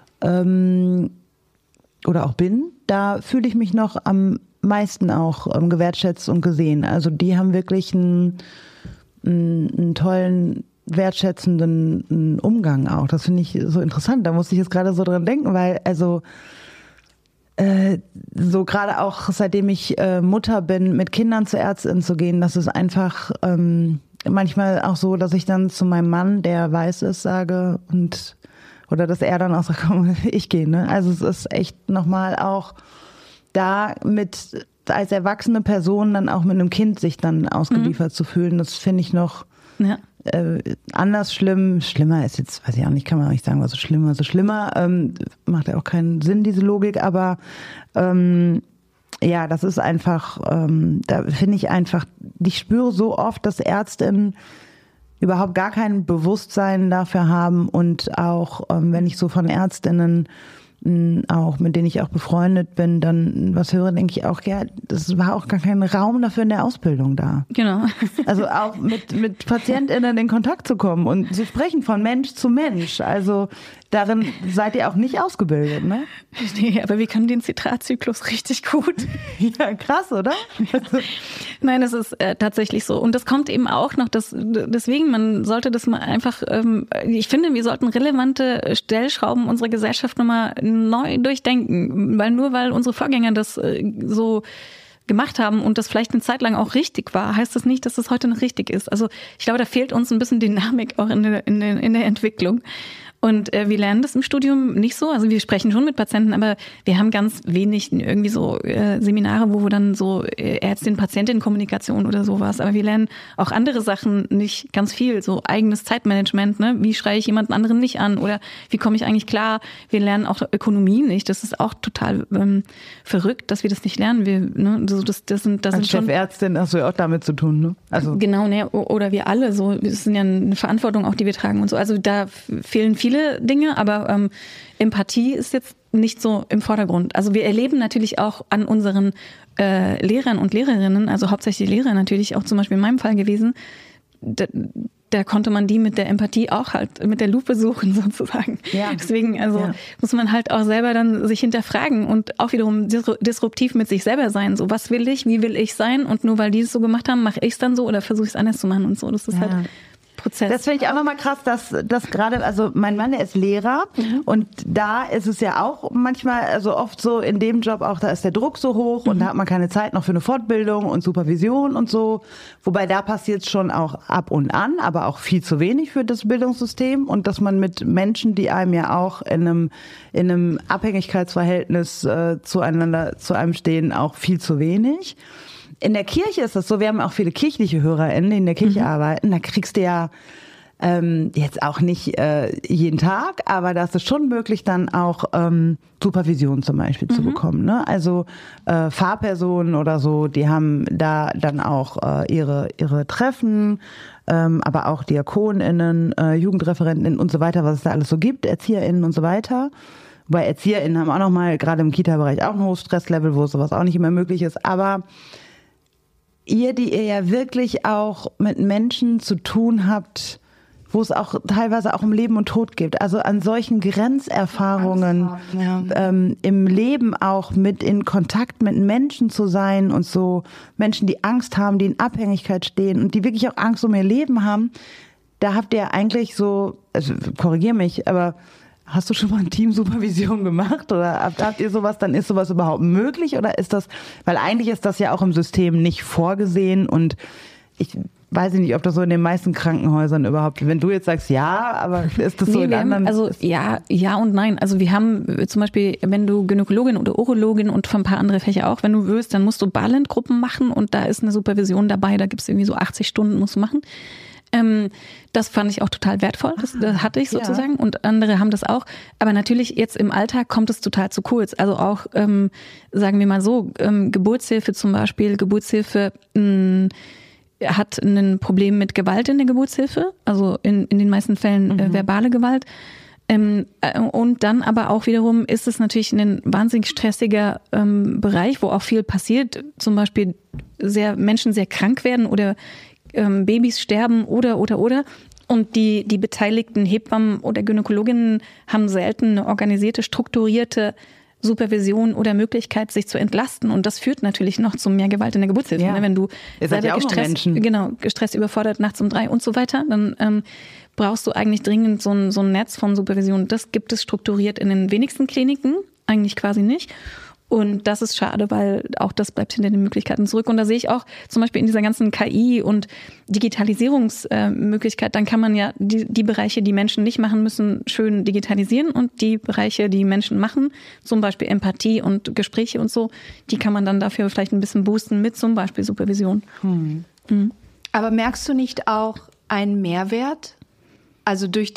oder auch bin, da fühle ich mich noch am meisten auch gewertschätzt und gesehen. Also die haben wirklich einen tollen, wertschätzenden Umgang auch. Das finde ich so interessant. Da musste ich jetzt gerade so dran denken, weil so gerade auch seitdem ich Mutter bin, mit Kindern zur Ärztin zu gehen, das ist einfach manchmal auch so, dass ich dann zu meinem Mann, der weiß ist, sage oder dass er dann auch sagt, komm, ich gehe. Ne? Also es ist echt nochmal auch da als erwachsene Person dann auch mit einem Kind sich dann ausgeliefert zu fühlen. Das finde ich noch anders schlimm. Schlimmer ist jetzt, weiß ich auch nicht, kann man auch nicht sagen, was so schlimmer. Macht ja auch keinen Sinn, diese Logik, aber ja, das ist einfach, da finde ich einfach, ich spüre so oft, dass Ärztinnen überhaupt gar kein Bewusstsein dafür haben und auch, wenn ich so von Ärztinnen auch, mit denen ich auch befreundet bin, dann was höre, denke ich auch, ja, das war auch gar kein Raum dafür in der Ausbildung da. Genau. Also auch mit PatientInnen in Kontakt zu kommen und zu sprechen von Mensch zu Mensch. Also darin seid ihr auch nicht ausgebildet, ne? Nee, aber wir können den Zitratzyklus richtig gut. Ja, krass, oder? Nein, das ist tatsächlich so. Und das kommt eben auch noch, deswegen, man sollte das mal einfach, ich finde, wir sollten relevante Stellschrauben unserer Gesellschaft nochmal neu durchdenken. Weil unsere Vorgänger das so gemacht haben und das vielleicht eine Zeit lang auch richtig war, heißt das nicht, dass das heute noch richtig ist. Also ich glaube, da fehlt uns ein bisschen Dynamik auch in der Entwicklung. Und wir lernen das im Studium nicht so. Also wir sprechen schon mit Patienten, aber wir haben ganz wenig irgendwie so Seminare, wo wir dann so Ärztin-Patientin-Kommunikation oder sowas. Aber wir lernen auch andere Sachen nicht ganz viel. So eigenes Zeitmanagement, ne? Wie schreie ich jemanden anderen nicht an? Oder wie komme ich eigentlich klar? Wir lernen auch Ökonomie nicht. Das ist auch total verrückt, dass wir das nicht lernen. Das sind als Chefärztin hast du ja auch damit zu tun, ne? Also genau, ne? Oder wir alle. So, das sind ja eine Verantwortung auch, die wir tragen und so. Also da fehlen viele Dinge, aber Empathie ist jetzt nicht so im Vordergrund. Also wir erleben natürlich auch an unseren Lehrern und Lehrerinnen, also hauptsächlich die Lehrer natürlich, auch zum Beispiel in meinem Fall gewesen, da konnte man die mit der Empathie auch halt mit der Lupe suchen sozusagen. Ja. Deswegen muss man halt auch selber dann sich hinterfragen und auch wiederum disruptiv mit sich selber sein. So, was will ich, wie will ich sein? Und nur weil die es so gemacht haben, mache ich es dann so oder versuche ich es anders zu machen und so. Das ist halt Prozess. Das finde ich auch nochmal krass, dass gerade, also mein Mann, der ist Lehrer und da ist es ja auch manchmal, also oft so in dem Job auch, da ist der Druck so hoch und da hat man keine Zeit noch für eine Fortbildung und Supervision und so. Wobei da passiert es schon auch ab und an, aber auch viel zu wenig für das Bildungssystem und dass man mit Menschen, die einem ja auch in einem Abhängigkeitsverhältnis zu einem stehen, auch viel zu wenig. In der Kirche ist das so, wir haben auch viele kirchliche HörerInnen, die in der Kirche arbeiten, da kriegst du ja jetzt auch nicht jeden Tag, aber da ist es schon möglich, dann auch Supervision zum Beispiel zu bekommen. Ne? Also Fahrpersonen oder so, die haben da dann auch ihre Treffen, aber auch DiakonInnen, JugendreferentInnen und so weiter, was es da alles so gibt, ErzieherInnen und so weiter. Wobei ErzieherInnen haben auch nochmal, gerade im Kita-Bereich, auch ein hohes Stresslevel, wo sowas auch nicht immer möglich ist, aber die ihr ja wirklich auch mit Menschen zu tun habt, wo es auch teilweise auch um Leben und Tod geht. Also an solchen Grenzerfahrungen im Leben auch mit in Kontakt mit Menschen zu sein und so Menschen, die Angst haben, die in Abhängigkeit stehen und die wirklich auch Angst um ihr Leben haben, da habt ihr eigentlich so, also korrigier mich, aber hast du schon mal eine Teamsupervision gemacht oder habt ihr sowas, dann ist sowas überhaupt möglich oder ist das, weil eigentlich ist das ja auch im System nicht vorgesehen und ich weiß nicht, ob das so in den meisten Krankenhäusern überhaupt, wenn du jetzt sagst, ja, aber ist das so in anderen? Also ja und nein. Also wir haben zum Beispiel, wenn du Gynäkologin oder Urologin und von ein paar andere Fächer auch, wenn du willst, dann musst du Balent-Gruppen machen und da ist eine Supervision dabei, da gibt es irgendwie so 80 Stunden, musst du machen. Das fand ich auch total wertvoll, das hatte ich sozusagen und andere haben das auch. Aber natürlich jetzt im Alltag kommt es total zu kurz. Also auch, sagen wir mal so, Geburtshilfe zum Beispiel, Geburtshilfe hat ein Problem mit Gewalt in der Geburtshilfe, also in den meisten Fällen verbale Gewalt. Und dann aber auch wiederum ist es natürlich ein wahnsinnig stressiger Bereich, wo auch viel passiert, zum Beispiel Menschen sehr krank werden oder Babys sterben oder. Und die beteiligten Hebammen oder Gynäkologinnen haben selten eine organisierte, strukturierte Supervision oder Möglichkeit, sich zu entlasten. Und das führt natürlich noch zu mehr Gewalt in der Geburtshilfe. Ja. Ne? Wenn du selber gestresst überfordert nachts um 3 und so weiter, dann brauchst du eigentlich dringend so ein Netz von Supervision. Das gibt es strukturiert in den wenigsten Kliniken, eigentlich quasi nicht. Und das ist schade, weil auch das bleibt hinter den Möglichkeiten zurück. Und da sehe ich auch zum Beispiel in dieser ganzen KI- und Digitalisierungsmöglichkeit, dann kann man ja die Bereiche, die Menschen nicht machen müssen, schön digitalisieren. Und die Bereiche, die Menschen machen, zum Beispiel Empathie und Gespräche und so, die kann man dann dafür vielleicht ein bisschen boosten mit zum Beispiel Supervision. Aber merkst du nicht auch einen Mehrwert? Also durch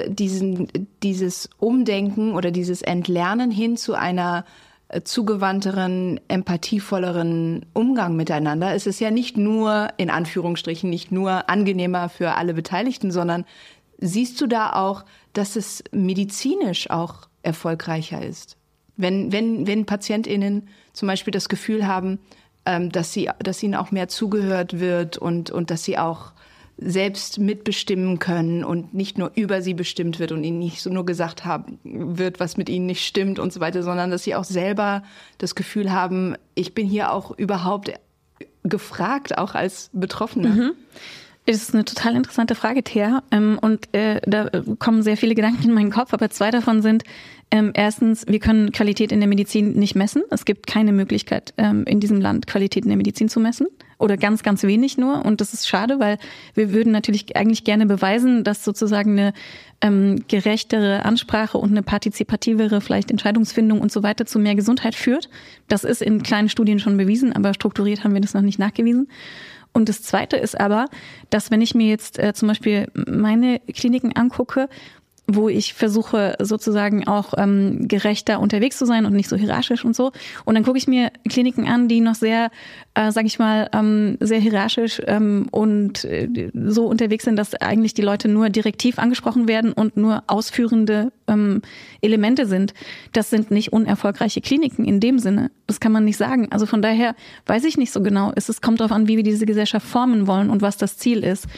dieses Umdenken oder dieses Entlernen hin zu einer zugewandteren, empathievolleren Umgang miteinander. Es ist ja nicht nur, in Anführungsstrichen, nicht nur angenehmer für alle Beteiligten, sondern siehst du da auch, dass es medizinisch auch erfolgreicher ist? Wenn PatientInnen zum Beispiel das Gefühl haben, dass ihnen auch mehr zugehört wird und dass sie auch selbst mitbestimmen können und nicht nur über sie bestimmt wird und ihnen nicht so nur gesagt wird, was mit ihnen nicht stimmt und so weiter, sondern dass sie auch selber das Gefühl haben, ich bin hier auch überhaupt gefragt, auch als Betroffene. Das ist eine total interessante Frage, Thea. Und da kommen sehr viele Gedanken in meinen Kopf, aber 2 davon sind, erstens, wir können Qualität in der Medizin nicht messen. Es gibt keine Möglichkeit, in diesem Land Qualität in der Medizin zu messen. Oder ganz, ganz wenig nur. Und das ist schade, weil wir würden natürlich eigentlich gerne beweisen, dass sozusagen eine gerechtere Ansprache und eine partizipativere vielleicht Entscheidungsfindung und so weiter zu mehr Gesundheit führt. Das ist in kleinen Studien schon bewiesen, aber strukturiert haben wir das noch nicht nachgewiesen. Und das Zweite ist aber, dass wenn ich mir jetzt zum Beispiel meine Kliniken angucke, wo ich versuche sozusagen auch gerechter unterwegs zu sein und nicht so hierarchisch und so. Und dann gucke ich mir Kliniken an, die noch sehr, sage ich mal, sehr hierarchisch und so unterwegs sind, dass eigentlich die Leute nur direktiv angesprochen werden und nur ausführende Elemente sind. Das sind nicht unerfolgreiche Kliniken in dem Sinne. Das kann man nicht sagen. Also von daher weiß ich nicht so genau. Es kommt darauf an, wie wir diese Gesellschaft formen wollen und was das Ziel ist.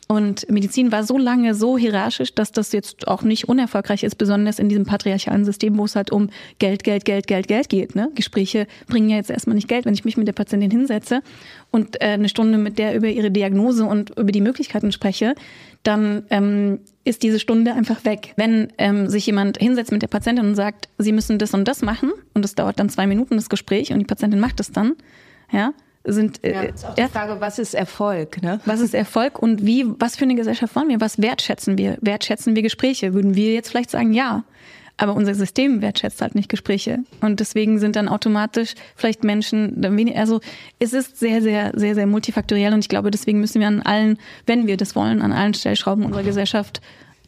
Und Medizin war so lange so hierarchisch, dass das jetzt auch nicht unerfolgreich ist, besonders in diesem patriarchalen System, wo es halt um Geld geht. Ne? Gespräche bringen ja jetzt erstmal nicht Geld. Wenn ich mich mit der Patientin hinsetze und eine Stunde mit der über ihre Diagnose und über die Möglichkeiten spreche, dann ist diese Stunde einfach weg. Wenn sich jemand hinsetzt mit der Patientin und sagt, sie müssen das und das machen und es dauert dann 2 Minuten das Gespräch und die Patientin macht es dann, ja, ist auch die Frage, was ist Erfolg? Ne? Was ist Erfolg und was für eine Gesellschaft wollen wir? Was wertschätzen wir? Wertschätzen wir Gespräche? Würden wir jetzt vielleicht sagen, ja. Aber unser System wertschätzt halt nicht Gespräche. Und deswegen sind dann automatisch vielleicht Menschen weniger, also es ist sehr, sehr, sehr, sehr multifaktoriell und ich glaube, deswegen müssen wir an allen, wenn wir das wollen, an allen Stellschrauben unserer Gesellschaft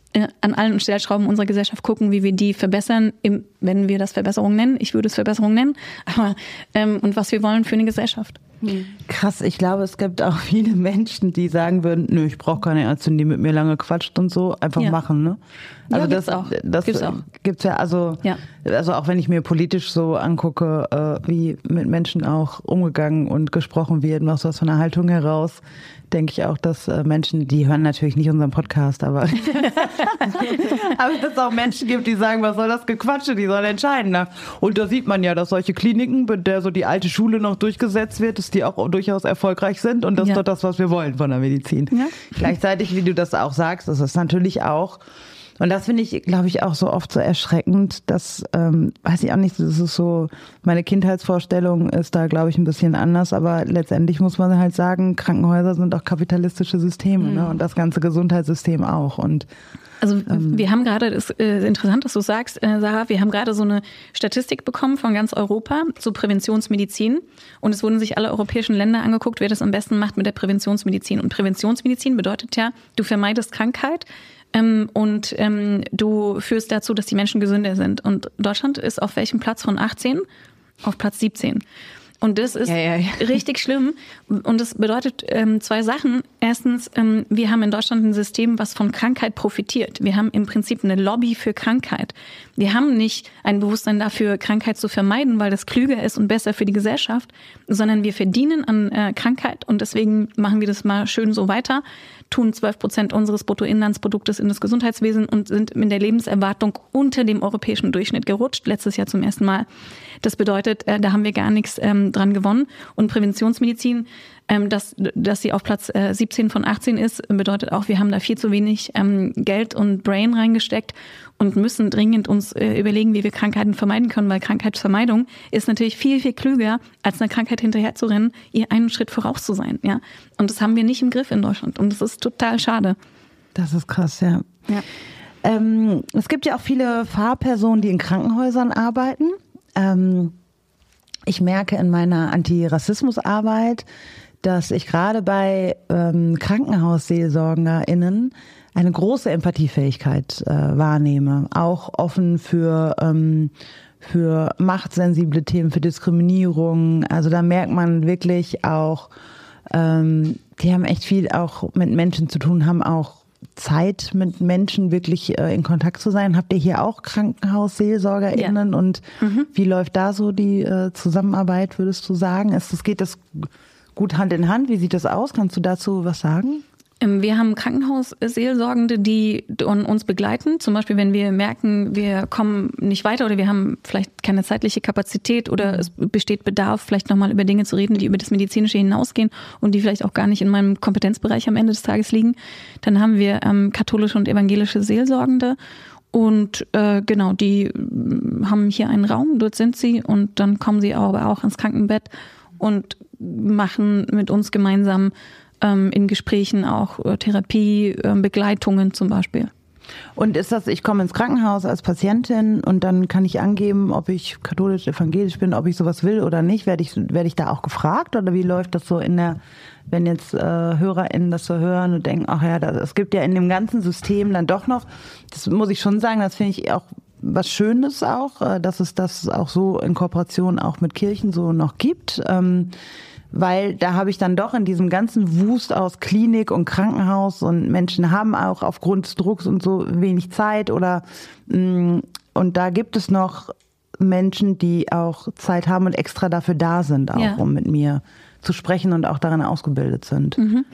gucken, wie wir die verbessern, wenn wir das Verbesserung nennen. Ich würde es Verbesserung nennen. Aber und was wir wollen für eine Gesellschaft. Krass, ich glaube, es gibt auch viele Menschen, die sagen würden, nö, ich brauche keine Ärztin, die mit mir lange quatscht und so, einfach machen, ne? Also ja, das gibt's ja, also auch wenn ich mir politisch so angucke, wie mit Menschen auch umgegangen und gesprochen wird, aus was von einer Haltung heraus, denke ich auch, dass Menschen, die hören natürlich nicht unseren Podcast, aber aber dass es auch Menschen gibt, die sagen, was soll das Gequatsche, die sollen entscheiden. Ne? Und da sieht man ja, dass solche Kliniken, bei der so die alte Schule noch durchgesetzt wird, dass die auch durchaus erfolgreich sind und das ist doch das, was wir wollen von der Medizin. Ja. Gleichzeitig, wie du das auch sagst, das ist natürlich auch, und das finde ich, glaube ich, auch so oft so erschreckend, dass, weiß ich auch nicht, das ist so, meine Kindheitsvorstellung ist da, glaube ich, ein bisschen anders, aber letztendlich muss man halt sagen, Krankenhäuser sind auch kapitalistische Systeme, ne? Und das ganze Gesundheitssystem auch. Und also wir haben gerade, das ist interessant, dass du sagst, Sarah, wir haben gerade so eine Statistik bekommen von ganz Europa zu Präventionsmedizin und es wurden sich alle europäischen Länder angeguckt, wer das am besten macht mit der Präventionsmedizin. Und Präventionsmedizin bedeutet ja, du vermeidest Krankheit, und du führst dazu, dass die Menschen gesünder sind. Und Deutschland ist auf welchem Platz von 18? Auf Platz 17. Und das ist richtig schlimm. Und das bedeutet 2 Sachen. Erstens, wir haben in Deutschland ein System, was von Krankheit profitiert. Wir haben im Prinzip eine Lobby für Krankheit. Wir haben nicht ein Bewusstsein dafür, Krankheit zu vermeiden, weil das klüger ist und besser für die Gesellschaft, sondern wir verdienen an Krankheit. Und deswegen machen wir das mal schön so weiter, tun 12% unseres Bruttoinlandsproduktes in das Gesundheitswesen und sind in der Lebenserwartung unter dem europäischen Durchschnitt gerutscht, letztes Jahr zum ersten Mal. Das bedeutet, da haben wir gar nichts dran gewonnen. Und Präventionsmedizin, dass sie auf Platz 17 von 18 ist, bedeutet auch, wir haben da viel zu wenig Geld und Brain reingesteckt und müssen dringend uns überlegen, wie wir Krankheiten vermeiden können, weil Krankheitsvermeidung ist natürlich viel, viel klüger, als einer Krankheit hinterher zu rennen, ihr einen Schritt voraus zu sein. Ja? Und das haben wir nicht im Griff in Deutschland und das ist total schade. Das ist krass, ja. Es gibt ja auch viele Fahrpersonen, die in Krankenhäusern arbeiten. Ich merke in meiner Antirassismusarbeit, dass ich gerade bei KrankenhausseelsorgerInnen eine große Empathiefähigkeit wahrnehme. Auch offen für machtsensible Themen, für Diskriminierung. Also da merkt man wirklich auch, die haben echt viel auch mit Menschen zu tun, haben auch Zeit mit Menschen wirklich in Kontakt zu sein. Habt ihr hier auch KrankenhausseelsorgerInnen? Ja. Und wie läuft da so die Zusammenarbeit, würdest du sagen? Geht das gut Hand in Hand? Wie sieht das aus? Kannst du dazu was sagen? Wir haben Krankenhausseelsorgende, die uns begleiten. Zum Beispiel, wenn wir merken, wir kommen nicht weiter oder wir haben vielleicht keine zeitliche Kapazität oder es besteht Bedarf, vielleicht nochmal über Dinge zu reden, die über das Medizinische hinausgehen und die vielleicht auch gar nicht in meinem Kompetenzbereich am Ende des Tages liegen. Dann haben wir katholische und evangelische Seelsorgende. Und genau, die haben hier einen Raum, dort sind sie und dann kommen sie aber auch ins Krankenbett und machen mit uns gemeinsam in Gesprächen auch Therapie, Begleitungen zum Beispiel. Und ist das, ich komme ins Krankenhaus als Patientin und dann kann ich angeben, ob ich katholisch, evangelisch bin, ob ich sowas will oder nicht? Werde ich da auch gefragt oder wie läuft das so wenn jetzt HörerInnen das so hören und denken, ach ja, es gibt ja in dem ganzen System dann doch noch, das muss ich schon sagen, das finde ich auch was Schönes auch, dass es das auch so in Kooperation auch mit Kirchen so noch gibt. Weil da habe ich dann doch in diesem ganzen Wust aus Klinik und Krankenhaus und Menschen haben auch aufgrund des Drucks und so wenig Zeit und da gibt es noch Menschen, die auch Zeit haben und extra dafür da sind, auch um mit mir zu sprechen und auch darin ausgebildet sind.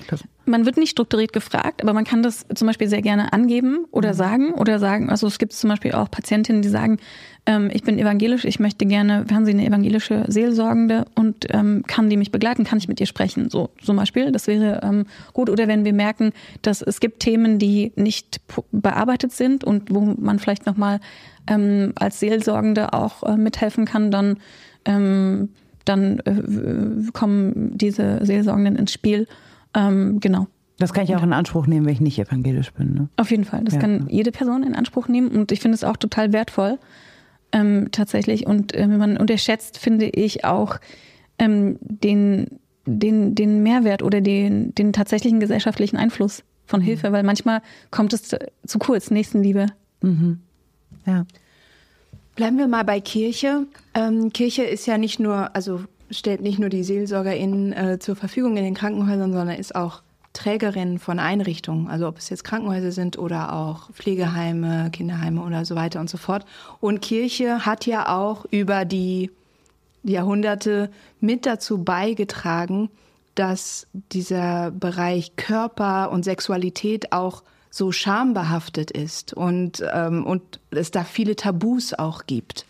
man wird nicht strukturiert gefragt, aber man kann das zum Beispiel sehr gerne angeben oder sagen. Also es gibt zum Beispiel auch Patientinnen, die sagen, ich bin evangelisch, ich möchte gerne, haben Sie eine evangelische Seelsorgende und kann die mich begleiten, kann ich mit ihr sprechen? So zum Beispiel, das wäre gut. Oder wenn wir merken, dass es gibt Themen, die nicht bearbeitet sind und wo man vielleicht nochmal als Seelsorgende auch mithelfen kann, dann kommen diese Seelsorgenden ins Spiel. Genau. Das kann ich auch in Anspruch nehmen, wenn ich nicht evangelisch bin. Ne? Auf jeden Fall. Das kann jede Person in Anspruch nehmen und ich finde es auch total wertvoll, tatsächlich. Und man unterschätzt, finde ich, auch den Mehrwert oder den tatsächlichen gesellschaftlichen Einfluss von Hilfe, weil manchmal kommt es zu kurz, Nächstenliebe. Mhm. Ja. Bleiben wir mal bei Kirche. Kirche ist ja nicht nur, also stellt nicht nur die SeelsorgerInnen zur Verfügung in den Krankenhäusern, sondern ist auch Trägerin von Einrichtungen, also ob es jetzt Krankenhäuser sind oder auch Pflegeheime, Kinderheime oder so weiter und so fort. Und Kirche hat ja auch über die Jahrhunderte mit dazu beigetragen, dass dieser Bereich Körper und Sexualität auch so schambehaftet ist und es da viele Tabus auch gibt.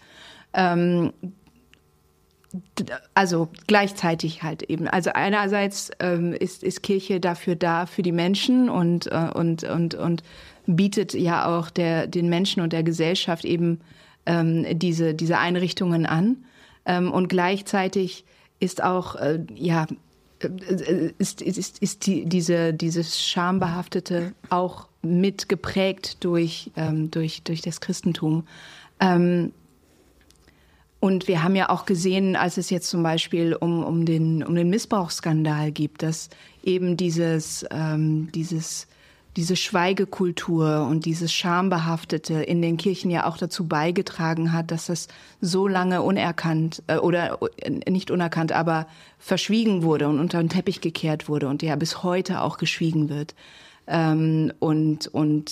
Also gleichzeitig halt eben. Also einerseits ist Kirche dafür da für die Menschen und bietet ja auch den Menschen und der Gesellschaft eben diese Einrichtungen an. Und gleichzeitig ist auch dieses Schambehaftete auch mit geprägt durch das Christentum. Und wir haben ja auch gesehen, als es jetzt zum Beispiel um den Missbrauchsskandal gibt, dass eben diese Schweigekultur und dieses Schambehaftete in den Kirchen ja auch dazu beigetragen hat, dass das so lange unerkannt oder nicht unerkannt, aber verschwiegen wurde und unter den Teppich gekehrt wurde und ja bis heute auch geschwiegen wird und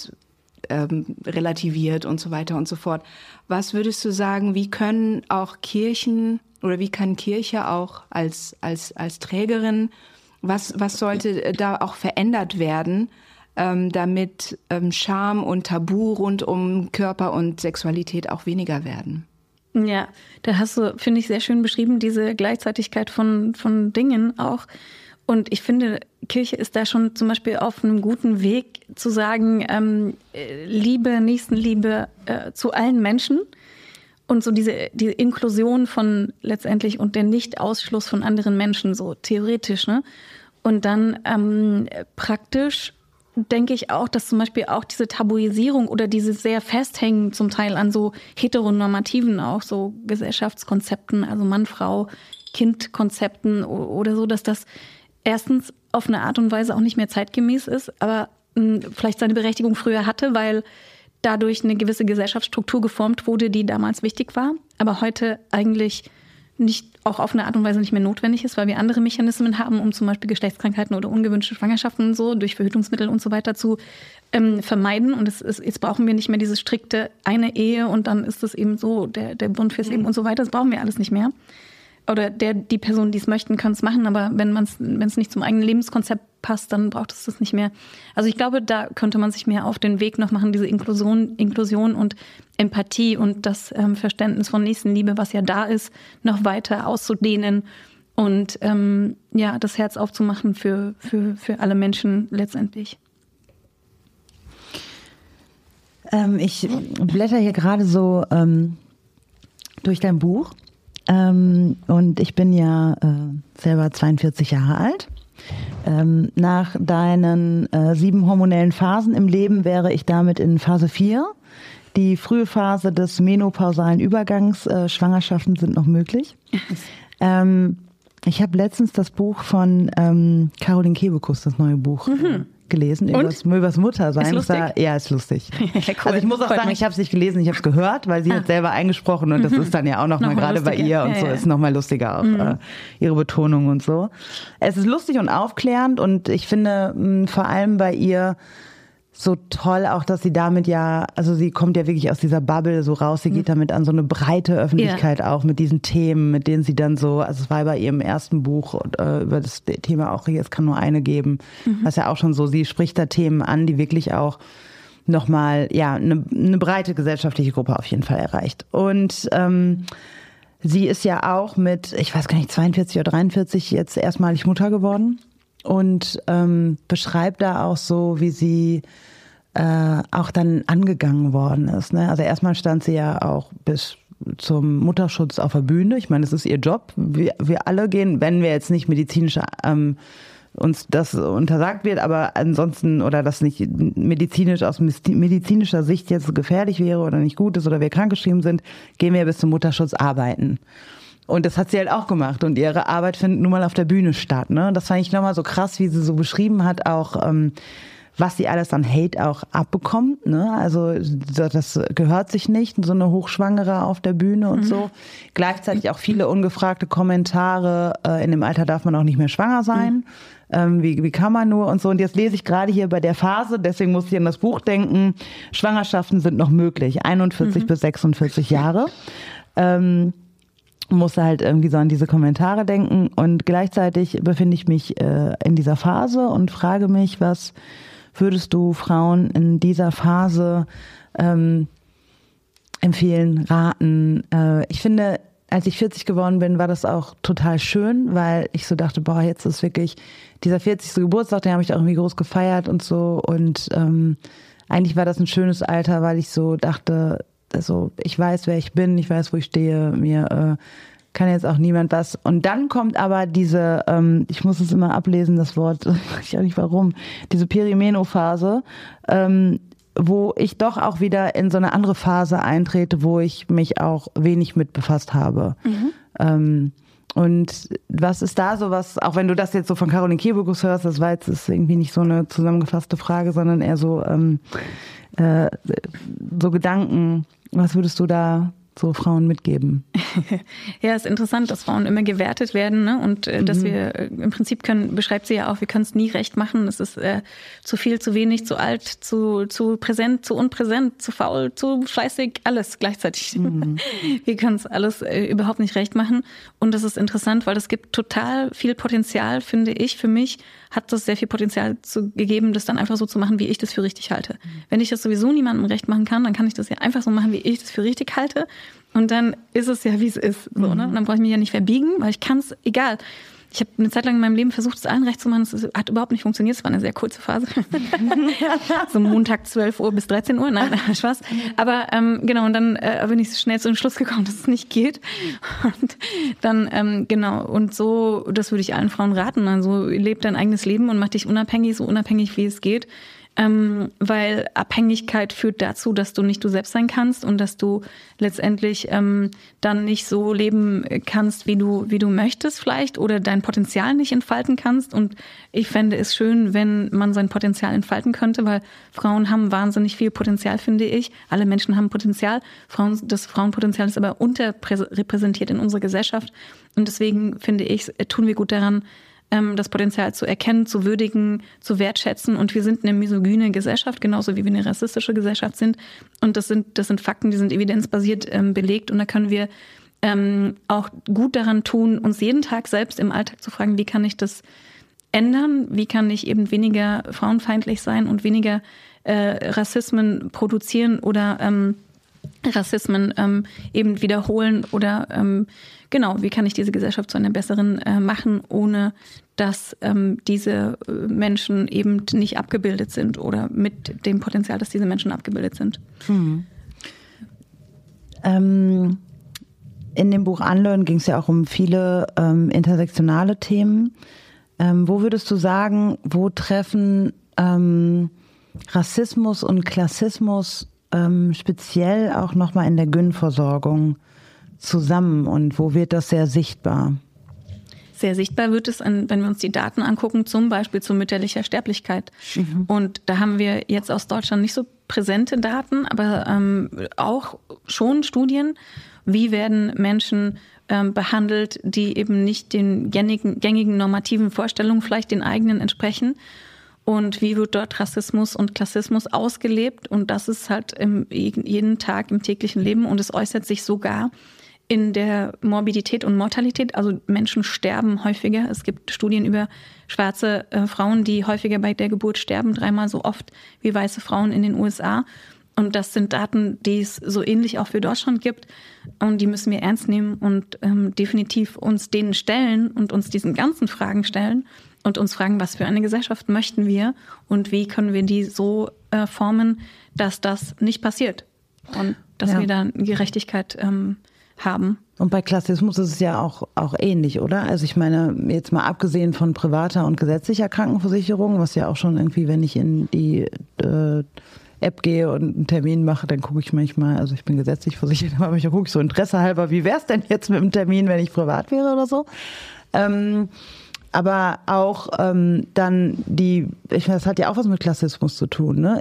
relativiert und so weiter und so fort. Was würdest du sagen, wie können auch Kirchen oder wie kann Kirche auch als Trägerin, was sollte da auch verändert werden, damit Scham und Tabu rund um Körper und Sexualität auch weniger werden? Ja, da hast du, finde ich, sehr schön beschrieben, diese Gleichzeitigkeit von Dingen auch. Und ich finde, Kirche ist da schon zum Beispiel auf einem guten Weg zu sagen, Liebe, Nächstenliebe zu allen Menschen und so diese Inklusion von letztendlich und der Nicht-Ausschluss von anderen Menschen, so theoretisch, ne? Und dann praktisch denke ich auch, dass zum Beispiel auch diese Tabuisierung oder dieses sehr Festhängen zum Teil an so heteronormativen auch so Gesellschaftskonzepten, also Mann, Frau, Kind-Konzepten oder so, dass das erstens auf eine Art und Weise auch nicht mehr zeitgemäß ist, aber vielleicht seine Berechtigung früher hatte, weil dadurch eine gewisse Gesellschaftsstruktur geformt wurde, die damals wichtig war, aber heute eigentlich nicht auch auf eine Art und Weise nicht mehr notwendig ist, weil wir andere Mechanismen haben, um zum Beispiel Geschlechtskrankheiten oder ungewünschte Schwangerschaften und so durch Verhütungsmittel und so weiter zu vermeiden. Und jetzt brauchen wir nicht mehr diese strikte eine Ehe und dann ist es eben so, der Bund fürs Leben und so weiter. Das brauchen wir alles nicht mehr. Oder die Personen, die es möchten, können es machen, aber wenn es nicht zum eigenen Lebenskonzept passt, dann braucht es das nicht mehr. Also ich glaube, da könnte man sich mehr auf den Weg noch machen, diese Inklusion und Empathie und das Verständnis von Nächstenliebe, was ja da ist, noch weiter auszudehnen und das Herz aufzumachen für alle Menschen letztendlich. Ich blätter hier gerade so durch dein Buch. Und ich bin ja selber 42 Jahre alt. Nach deinen 7 hormonellen Phasen im Leben wäre ich damit in Phase 4. Die frühe Phase des menopausalen Übergangs, Schwangerschaften sind noch möglich. Ich habe letztens das Buch von Caroline Kebekus, das neue Buch, gelesen, übers Muttersein. Ist lustig? Ist lustig. Cool. Also ich muss auch sagen, ich habe es nicht gelesen, ich habe es gehört, weil sie hat selber eingesprochen und das ist dann ja auch nochmal gerade bei ihr und so ist nochmal lustiger auch ihre Betonung und so. Es ist lustig und aufklärend und ich finde vor allem bei ihr so toll auch, dass sie damit also sie kommt ja wirklich aus dieser Bubble so raus, sie geht damit an so eine breite Öffentlichkeit auch mit diesen Themen, mit denen sie dann so, also es war bei ihrem ersten Buch über das Thema auch, es kann nur eine geben, was ja auch schon so, sie spricht da Themen an, die wirklich auch nochmal, eine breite gesellschaftliche Gruppe auf jeden Fall erreicht. Und sie ist ja auch mit, ich weiß gar nicht, 42 oder 43 jetzt erstmalig Mutter geworden. Und beschreibt da auch so, wie sie auch dann angegangen worden ist. Ne? Also erstmal stand sie ja auch bis zum Mutterschutz auf der Bühne. Ich meine, es ist ihr Job. Wir alle gehen, wenn wir jetzt nicht medizinisch uns das untersagt wird, aber ansonsten oder das nicht medizinisch aus medizinischer Sicht jetzt gefährlich wäre oder nicht gut ist oder wir krankgeschrieben sind, gehen wir bis zum Mutterschutz arbeiten. Und das hat sie halt auch gemacht. Und ihre Arbeit findet nun mal auf der Bühne statt. Ne? Das fand ich nochmal so krass, wie sie so beschrieben hat, auch was sie alles an Hate auch abbekommt. Ne? Also das gehört sich nicht, so eine Hochschwangere auf der Bühne und so. Gleichzeitig auch viele ungefragte Kommentare. In dem Alter darf man auch nicht mehr schwanger sein. Wie kann man nur und so. Und jetzt lese ich gerade hier bei der Phase, deswegen muss ich an das Buch denken, Schwangerschaften sind noch möglich, 41 bis 46 Jahre. Musste halt irgendwie so an diese Kommentare denken und gleichzeitig befinde ich mich in dieser Phase und frage mich, was würdest du Frauen in dieser Phase empfehlen, raten? Ich finde, als ich 40 geworden bin, war das auch total schön, weil ich so dachte, boah, jetzt ist wirklich dieser 40. Geburtstag, den habe ich auch irgendwie groß gefeiert und so und eigentlich war das ein schönes Alter, weil ich so dachte, also ich weiß, wer ich bin, ich weiß, wo ich stehe, mir kann jetzt auch niemand was. Und dann kommt aber diese, ich muss es immer ablesen, das Wort, weiß ich auch nicht warum, diese Perimenophase, wo ich doch auch wieder in so eine andere Phase eintrete, wo ich mich auch wenig mit befasst habe. Und was ist da so was, auch wenn du das jetzt so von Caroline Kebekus hörst, das war jetzt ist irgendwie nicht so eine zusammengefasste Frage, sondern eher so, so Gedanken, was würdest du da so Frauen mitgeben? Ja, ist interessant, dass Frauen immer gewertet werden, ne? Und dass wir im Prinzip beschreibt sie ja auch, wir können es nie recht machen. Es ist zu viel, zu wenig, zu alt, zu präsent, zu unpräsent, zu faul, zu fleißig, alles gleichzeitig. Wir können es alles überhaupt nicht recht machen. Und das ist interessant, weil es gibt total viel Potenzial, finde ich. Für mich hat das sehr viel Potenzial gegeben, das dann einfach so zu machen, wie ich das für richtig halte. Wenn ich das sowieso niemandem recht machen kann, dann kann ich das ja einfach so machen, wie ich das für richtig halte. Und dann ist es ja, wie es ist. So, ne? Und dann brauche ich mich ja nicht verbiegen, weil ich kann es, egal. Ich habe eine Zeit lang in meinem Leben versucht, es allen recht zu machen. Es hat überhaupt nicht funktioniert. Es war eine sehr kurze Phase. So Montag 12 Uhr bis 13 Uhr. Nein, Spaß. Aber genau, und dann bin ich schnell zu dem Schluss gekommen, dass es nicht geht. Und dann, genau, und so, das würde ich allen Frauen raten. Also leb dein eigenes Leben und mach dich unabhängig, so unabhängig wie es geht. Weil Abhängigkeit führt dazu, dass du nicht du selbst sein kannst und dass du letztendlich dann nicht so leben kannst, wie du möchtest vielleicht oder dein Potenzial nicht entfalten kannst. Und ich fände es schön, wenn man sein Potenzial entfalten könnte, weil Frauen haben wahnsinnig viel Potenzial, finde ich. Alle Menschen haben Potenzial. Das Frauenpotenzial ist aber unterrepräsentiert in unserer Gesellschaft. Und deswegen finde ich, tun wir gut daran, das Potenzial zu erkennen, zu würdigen, zu wertschätzen. Und wir sind eine misogyne Gesellschaft, genauso wie wir eine rassistische Gesellschaft sind. Und das sind Fakten, die sind evidenzbasiert belegt. Und da können wir auch gut daran tun, uns jeden Tag selbst im Alltag zu fragen, wie kann ich das ändern? Wie kann ich eben weniger frauenfeindlich sein und weniger Rassismen produzieren oder Rassismen eben wiederholen oder genau, wie kann ich diese Gesellschaft zu einer besseren machen, ohne dass diese Menschen eben nicht abgebildet sind oder mit dem Potenzial, dass diese Menschen abgebildet sind. In dem Buch Unlearn ging es ja auch um viele intersektionale Themen. Wo würdest du sagen, wo treffen Rassismus und Klassismus speziell auch nochmal in der Gyn-Versorgung zusammen und wo wird das sehr sichtbar? Sehr sichtbar wird es, wenn wir uns die Daten angucken, zum Beispiel zu mütterlicher Sterblichkeit. Und da haben wir jetzt aus Deutschland nicht so präsente Daten, aber auch schon Studien, wie werden Menschen behandelt, die eben nicht den gängigen normativen Vorstellungen, vielleicht den eigenen entsprechen. und wie wird dort Rassismus und Klassismus ausgelebt. Und das ist halt jeden Tag im täglichen Leben und es äußert sich sogar in der Morbidität und Mortalität. Also Menschen sterben häufiger. Es gibt Studien über schwarze Frauen, die häufiger bei der Geburt sterben, 3-mal so oft wie weiße Frauen in den USA. Und das sind Daten, die es so ähnlich auch für Deutschland gibt. Und die müssen wir ernst nehmen und definitiv uns denen stellen und uns diesen ganzen Fragen stellen und uns fragen, was für eine Gesellschaft möchten wir und wie können wir die so formen, dass das nicht passiert und dass wir da Gerechtigkeit haben. Und bei Klassismus ist es ja auch ähnlich, oder? Also ich meine, jetzt mal abgesehen von privater und gesetzlicher Krankenversicherung, was ja auch schon irgendwie, wenn ich in die App gehe und einen Termin mache, dann gucke ich manchmal, also ich bin gesetzlich versichert, aber ich gucke so Interesse halber, wie wäre es denn jetzt mit dem Termin, wenn ich privat wäre oder so. Aber auch dann ich meine, das hat ja auch was mit Klassismus zu tun, ne?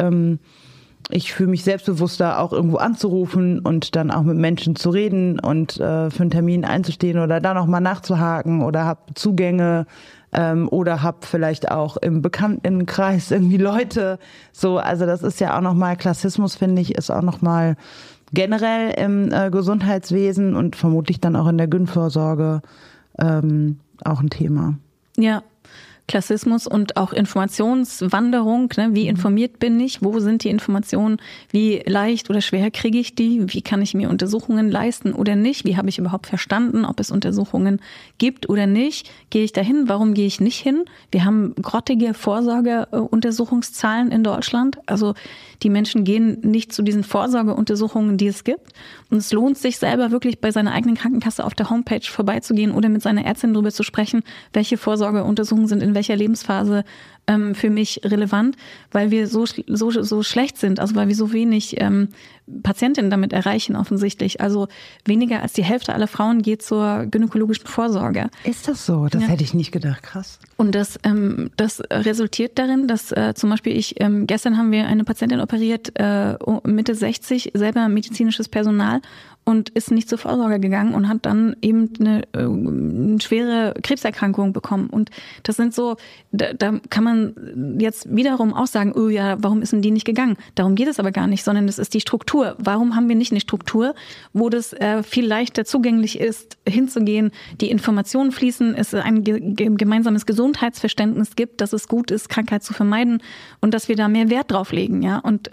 Ich fühle mich selbstbewusster, auch irgendwo anzurufen und dann auch mit Menschen zu reden und für einen Termin einzustehen oder da nochmal nachzuhaken oder habe Zugänge oder habe vielleicht auch im Bekanntenkreis irgendwie Leute. So, also das ist ja auch nochmal, Klassismus, finde ich, ist auch nochmal generell im Gesundheitswesen und vermutlich dann auch in der Gynvorsorge auch ein Thema. Ja. Klassismus und auch Informationswanderung, ne? Wie informiert bin ich? Wo sind die Informationen? Wie leicht oder schwer kriege ich die? Wie kann ich mir Untersuchungen leisten oder nicht? Wie habe ich überhaupt verstanden, ob es Untersuchungen gibt oder nicht? Gehe ich dahin? Warum gehe ich nicht hin? Wir haben grottige Vorsorgeuntersuchungszahlen in Deutschland. Also die Menschen gehen nicht zu diesen Vorsorgeuntersuchungen, die es gibt. Und es lohnt sich selber wirklich bei seiner eigenen Krankenkasse auf der Homepage vorbeizugehen oder mit seiner Ärztin darüber zu sprechen, welche Vorsorgeuntersuchungen sind in welcher Lebensphase für mich relevant, weil wir so schlecht sind, also weil wir so wenig Patientinnen damit erreichen offensichtlich. Also weniger als die Hälfte aller Frauen geht zur gynäkologischen Vorsorge. Ist das so? Das hätte ich nicht gedacht. Krass. Und das resultiert darin, dass zum Beispiel gestern haben wir eine Patientin operiert, Mitte 60, selber medizinisches Personal und ist nicht zur Vorsorge gegangen und hat dann eben eine schwere Krebserkrankung bekommen. Und das sind so, da kann man jetzt wiederum auch sagen, oh ja, warum ist denn die nicht gegangen? Darum geht es aber gar nicht, sondern es ist die Struktur. Warum haben wir nicht eine Struktur, wo das viel leichter zugänglich ist, hinzugehen, die Informationen fließen, es ein gemeinsames Gesundheitsverständnis gibt, dass es gut ist, Krankheit zu vermeiden und dass wir da mehr Wert drauf legen, ja. Und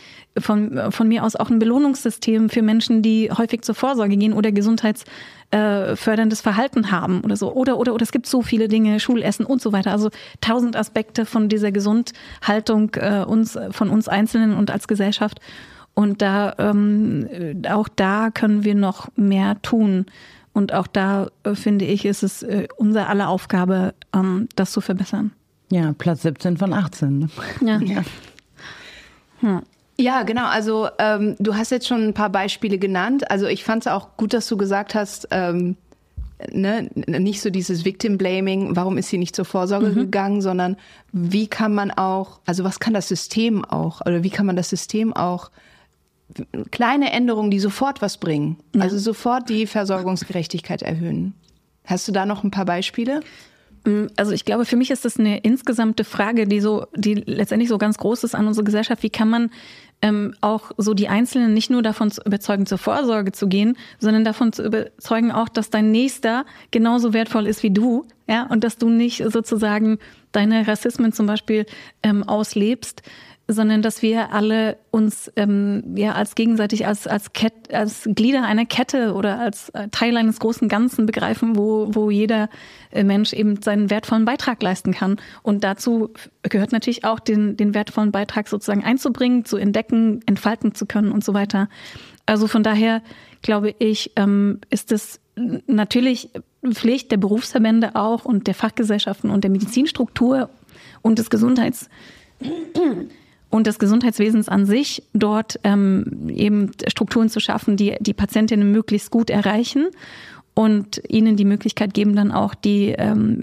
von mir aus auch ein Belohnungssystem für Menschen, die häufig zur Vorsorge gehen oder gesundheitsförderndes Verhalten haben oder so. Oder es gibt so viele Dinge, Schulessen und so weiter. Also 1000 Aspekte von dieser Gesundhaltung von uns Einzelnen und als Gesellschaft. Und auch da können wir noch mehr tun. Und auch da, finde ich, ist es unser aller Aufgabe, das zu verbessern. Ja, Platz 17 von 18. Ne? Ja. Ja, genau. Also du hast jetzt schon ein paar Beispiele genannt. Also ich fand es auch gut, dass du gesagt hast, nicht so dieses Victim-Blaming, warum ist sie nicht zur Vorsorge gegangen, sondern wie kann man auch, also was kann das System auch, oder wie kann man das System auch, kleine Änderungen, die sofort was bringen, also sofort die Versorgungsgerechtigkeit erhöhen. Hast du da noch ein paar Beispiele? Also ich glaube, für mich ist das eine insgesamte Frage, die letztendlich so ganz groß ist an unsere Gesellschaft. Wie kann man auch so die Einzelnen nicht nur davon zu überzeugen, zur Vorsorge zu gehen, sondern davon zu überzeugen auch, dass dein Nächster genauso wertvoll ist wie du, ja, und dass du nicht sozusagen deine Rassismen zum Beispiel auslebst, sondern dass wir alle uns als gegenseitig als Glieder einer Kette oder als Teil eines großen Ganzen begreifen, wo jeder Mensch eben seinen wertvollen Beitrag leisten kann. Und dazu gehört natürlich auch den wertvollen Beitrag sozusagen einzubringen, zu entdecken, entfalten zu können und so weiter. Also von daher glaube ich, ist es natürlich Pflicht der Berufsverbände auch und der Fachgesellschaften und der Medizinstruktur und des Gesundheitswesens an sich, dort eben Strukturen zu schaffen, die Patientinnen möglichst gut erreichen und ihnen die Möglichkeit geben, dann auch die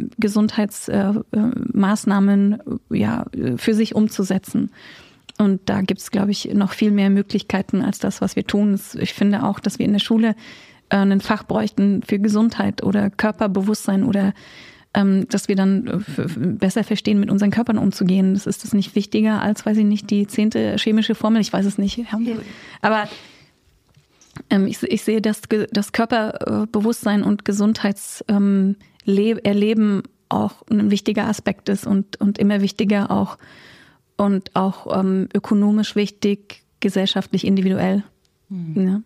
Gesundheitsmaßnahmen für sich umzusetzen. Und da gibt es, glaube ich, noch viel mehr Möglichkeiten als das, was wir tun. Ich finde auch, dass wir in der Schule ein Fach bräuchten für Gesundheit oder Körperbewusstsein oder dass wir dann besser verstehen, mit unseren Körpern umzugehen. Ist das nicht wichtiger als, weiß ich nicht, die 10. chemische Formel? Ich weiß es nicht. Aber ich sehe, dass das Körperbewusstsein und Gesundheitserleben auch ein wichtiger Aspekt ist und immer wichtiger auch und auch ökonomisch wichtig, gesellschaftlich, individuell. Ja.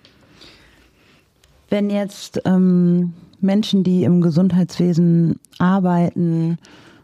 Wenn jetzt Menschen, die im Gesundheitswesen arbeiten,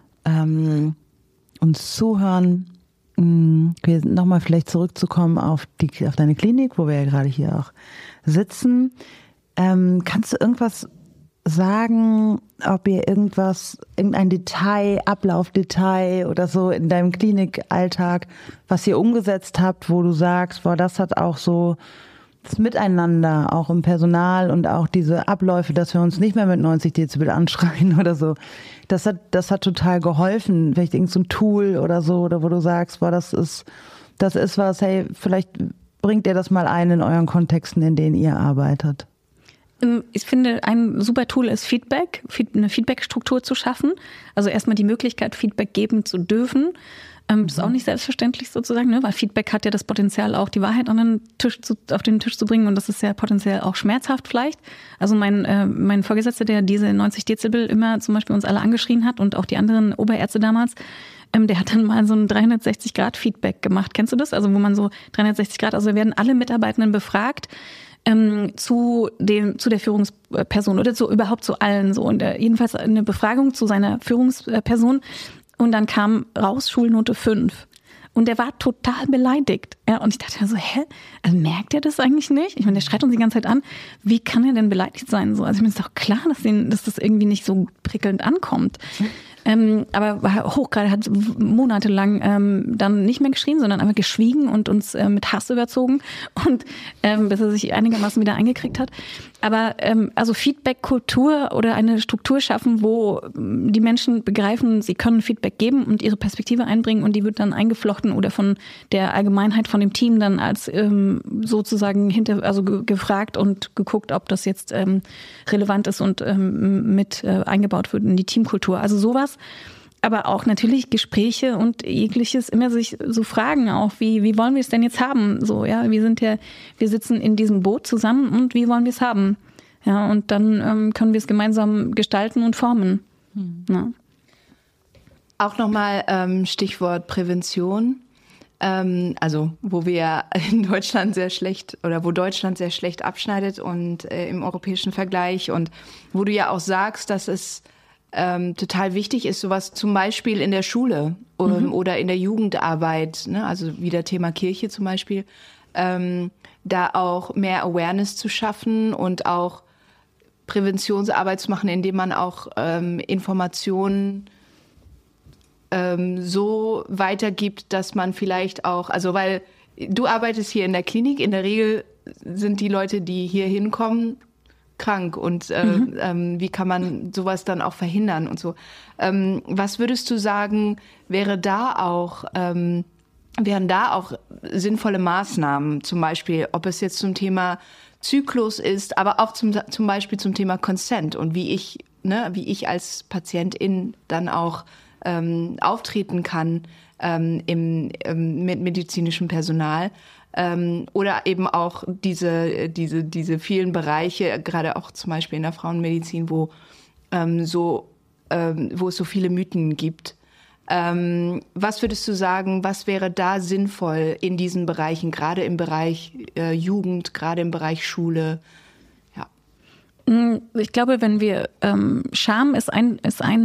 uns zuhören, nochmal vielleicht zurückzukommen auf deine Klinik, wo wir ja gerade hier auch sitzen. Kannst du irgendwas sagen, ob ihr irgendein Detail, Ablaufdetail oder so in deinem Klinikalltag, was ihr umgesetzt habt, wo du sagst, boah, das hat auch so das Miteinander, auch im Personal und auch diese Abläufe, dass wir uns nicht mehr mit 90 Dezibel anschreien oder so. Das hat total geholfen. Vielleicht irgend so ein Tool oder so, oder wo du sagst, boah, das ist was, hey, vielleicht bringt ihr das mal ein in euren Kontexten, in denen ihr arbeitet. Ich finde, ein super Tool ist Feedback, eine Feedback-Struktur zu schaffen. Also erstmal die Möglichkeit, Feedback geben zu dürfen. Das ist auch nicht selbstverständlich sozusagen, ne? Weil Feedback hat ja das Potenzial, auch die Wahrheit auf den Tisch zu bringen, und das ist ja potenziell auch schmerzhaft vielleicht. Also mein Vorgesetzter, der diese 90 Dezibel immer zum Beispiel uns alle angeschrien hat und auch die anderen Oberärzte damals, der hat dann mal so ein 360-Grad-Feedback gemacht. Kennst du das? Also wo man so 360 Grad, also werden alle Mitarbeitenden befragt, zu der Führungsperson oder überhaupt zu allen so, und jedenfalls eine Befragung zu seiner Führungsperson, und dann kam raus Schulnote 5 und der war total beleidigt, ja, und ich dachte so, also merkt er das eigentlich nicht? Ich meine, der schreit uns die ganze Zeit an, wie kann er denn beleidigt sein so? Also mir ist doch klar, dass das irgendwie nicht so prickelnd ankommt. Aber war hochgradig, hat monatelang dann nicht mehr geschrien, sondern einfach geschwiegen und uns mit Hass überzogen, und bis er sich einigermaßen wieder eingekriegt hat. Aber also Feedback-Kultur oder eine Struktur schaffen, wo die Menschen begreifen, sie können Feedback geben und ihre Perspektive einbringen, und die wird dann eingeflochten oder von der Allgemeinheit, von dem Team dann als sozusagen gefragt und geguckt, ob das jetzt relevant ist und mit eingebaut wird in die Teamkultur. Also sowas. Aber auch natürlich Gespräche und jegliches, immer sich so fragen auch, wie wollen wir es denn jetzt haben? So, ja, wir sitzen in diesem Boot zusammen, und wie wollen wir es haben? Ja, und dann können wir es gemeinsam gestalten und formen. Ja. Auch nochmal Stichwort Prävention. Also wo wir in Deutschland sehr schlecht, oder wo Deutschland sehr schlecht abschneidet und im europäischen Vergleich, und wo du ja auch sagst, dass es total wichtig ist, sowas zum Beispiel in der Schule oder in der Jugendarbeit, ne? Also wieder Thema Kirche zum Beispiel, da auch mehr Awareness zu schaffen und auch Präventionsarbeit zu machen, indem man auch Informationen so weitergibt, dass man vielleicht auch, also weil du arbeitest hier in der Klinik, in der Regel sind die Leute, die hier hinkommen, krank, und wie kann man sowas dann auch verhindern und so. Was würdest du sagen, wären da auch sinnvolle Maßnahmen, zum Beispiel, ob es jetzt zum Thema Zyklus ist, aber auch zum Beispiel zum Thema Consent und wie ich als Patientin dann auch auftreten kann mit medizinischem Personal. Oder eben auch diese vielen Bereiche, gerade auch zum Beispiel in der Frauenmedizin, wo es so viele Mythen gibt. Was würdest du sagen, was wäre da sinnvoll in diesen Bereichen, gerade im Bereich Jugend, gerade im Bereich Schule? Ich glaube, wenn wir Scham ist ein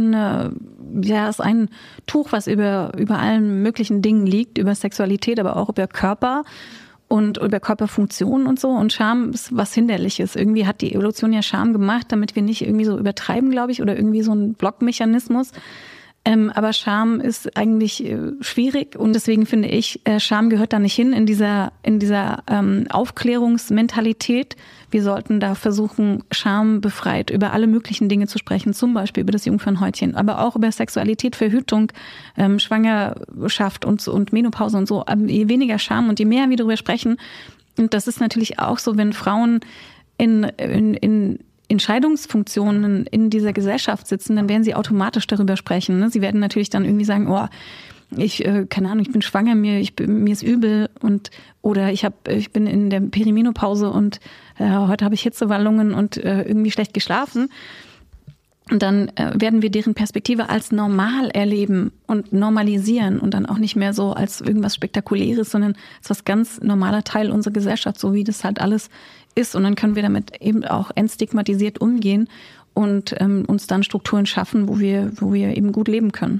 Tuch, was über allen möglichen Dingen liegt, über Sexualität, aber auch über Körper und über Körperfunktionen und so. Und Scham ist was Hinderliches. Irgendwie hat die Evolution ja Scham gemacht, damit wir nicht irgendwie so übertreiben, glaube ich, oder irgendwie so ein Blockmechanismus. Aber Scham ist eigentlich schwierig, und deswegen finde ich, Scham gehört da nicht hin in dieser Aufklärungsmentalität. Wir sollten da versuchen, schambefreit über alle möglichen Dinge zu sprechen, zum Beispiel über das Jungfernhäutchen, aber auch über Sexualität, Verhütung, Schwangerschaft und Menopause und so. Je weniger Scham und je mehr wir darüber sprechen, und das ist natürlich auch so, wenn Frauen in Entscheidungsfunktionen in dieser Gesellschaft sitzen, dann werden sie automatisch darüber sprechen. Ne? Sie werden natürlich dann irgendwie sagen, keine Ahnung, ich bin schwanger, mir ist übel oder ich bin in der Perimenopause und heute habe ich Hitzewallungen und irgendwie schlecht geschlafen. Und dann werden wir deren Perspektive als normal erleben und normalisieren und dann auch nicht mehr so als irgendwas Spektakuläres, sondern als was ganz normaler Teil unserer Gesellschaft, so wie das halt alles ist. Und dann können wir damit eben auch entstigmatisiert umgehen und uns dann Strukturen schaffen, wo wir eben gut leben können.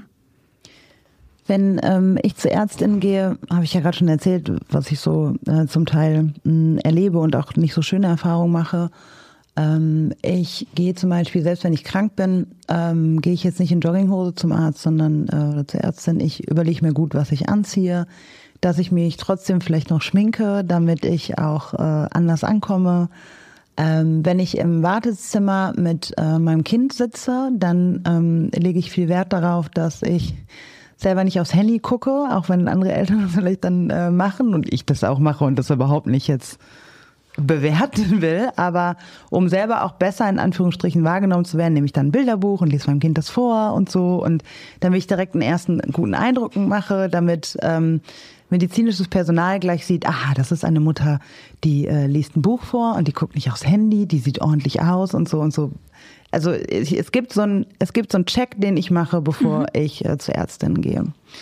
Wenn ich zur Ärztin gehe, habe ich ja gerade schon erzählt, was ich so zum Teil erlebe und auch nicht so schöne Erfahrungen mache. Ich gehe zum Beispiel, selbst wenn ich krank bin, gehe ich jetzt nicht in Jogginghose zum Arzt, sondern oder zur Ärztin. Ich überlege mir gut, was ich anziehe, dass ich mich trotzdem vielleicht noch schminke, damit ich auch anders ankomme. Wenn ich im Wartezimmer mit meinem Kind sitze, dann lege ich viel Wert darauf, dass ich selber nicht aufs Handy gucke, auch wenn andere Eltern das vielleicht dann machen und ich das auch mache und das überhaupt nicht jetzt bewerten will, aber um selber auch besser in Anführungsstrichen wahrgenommen zu werden, nehme ich dann ein Bilderbuch und lese meinem Kind das vor und so und damit ich direkt einen ersten guten Eindruck mache, damit medizinisches Personal gleich sieht, das ist eine Mutter, die liest ein Buch vor und die guckt nicht aufs Handy, die sieht ordentlich aus und so und so. Also es gibt so einen Check, den ich mache, bevor ich zur Ärztin gehe.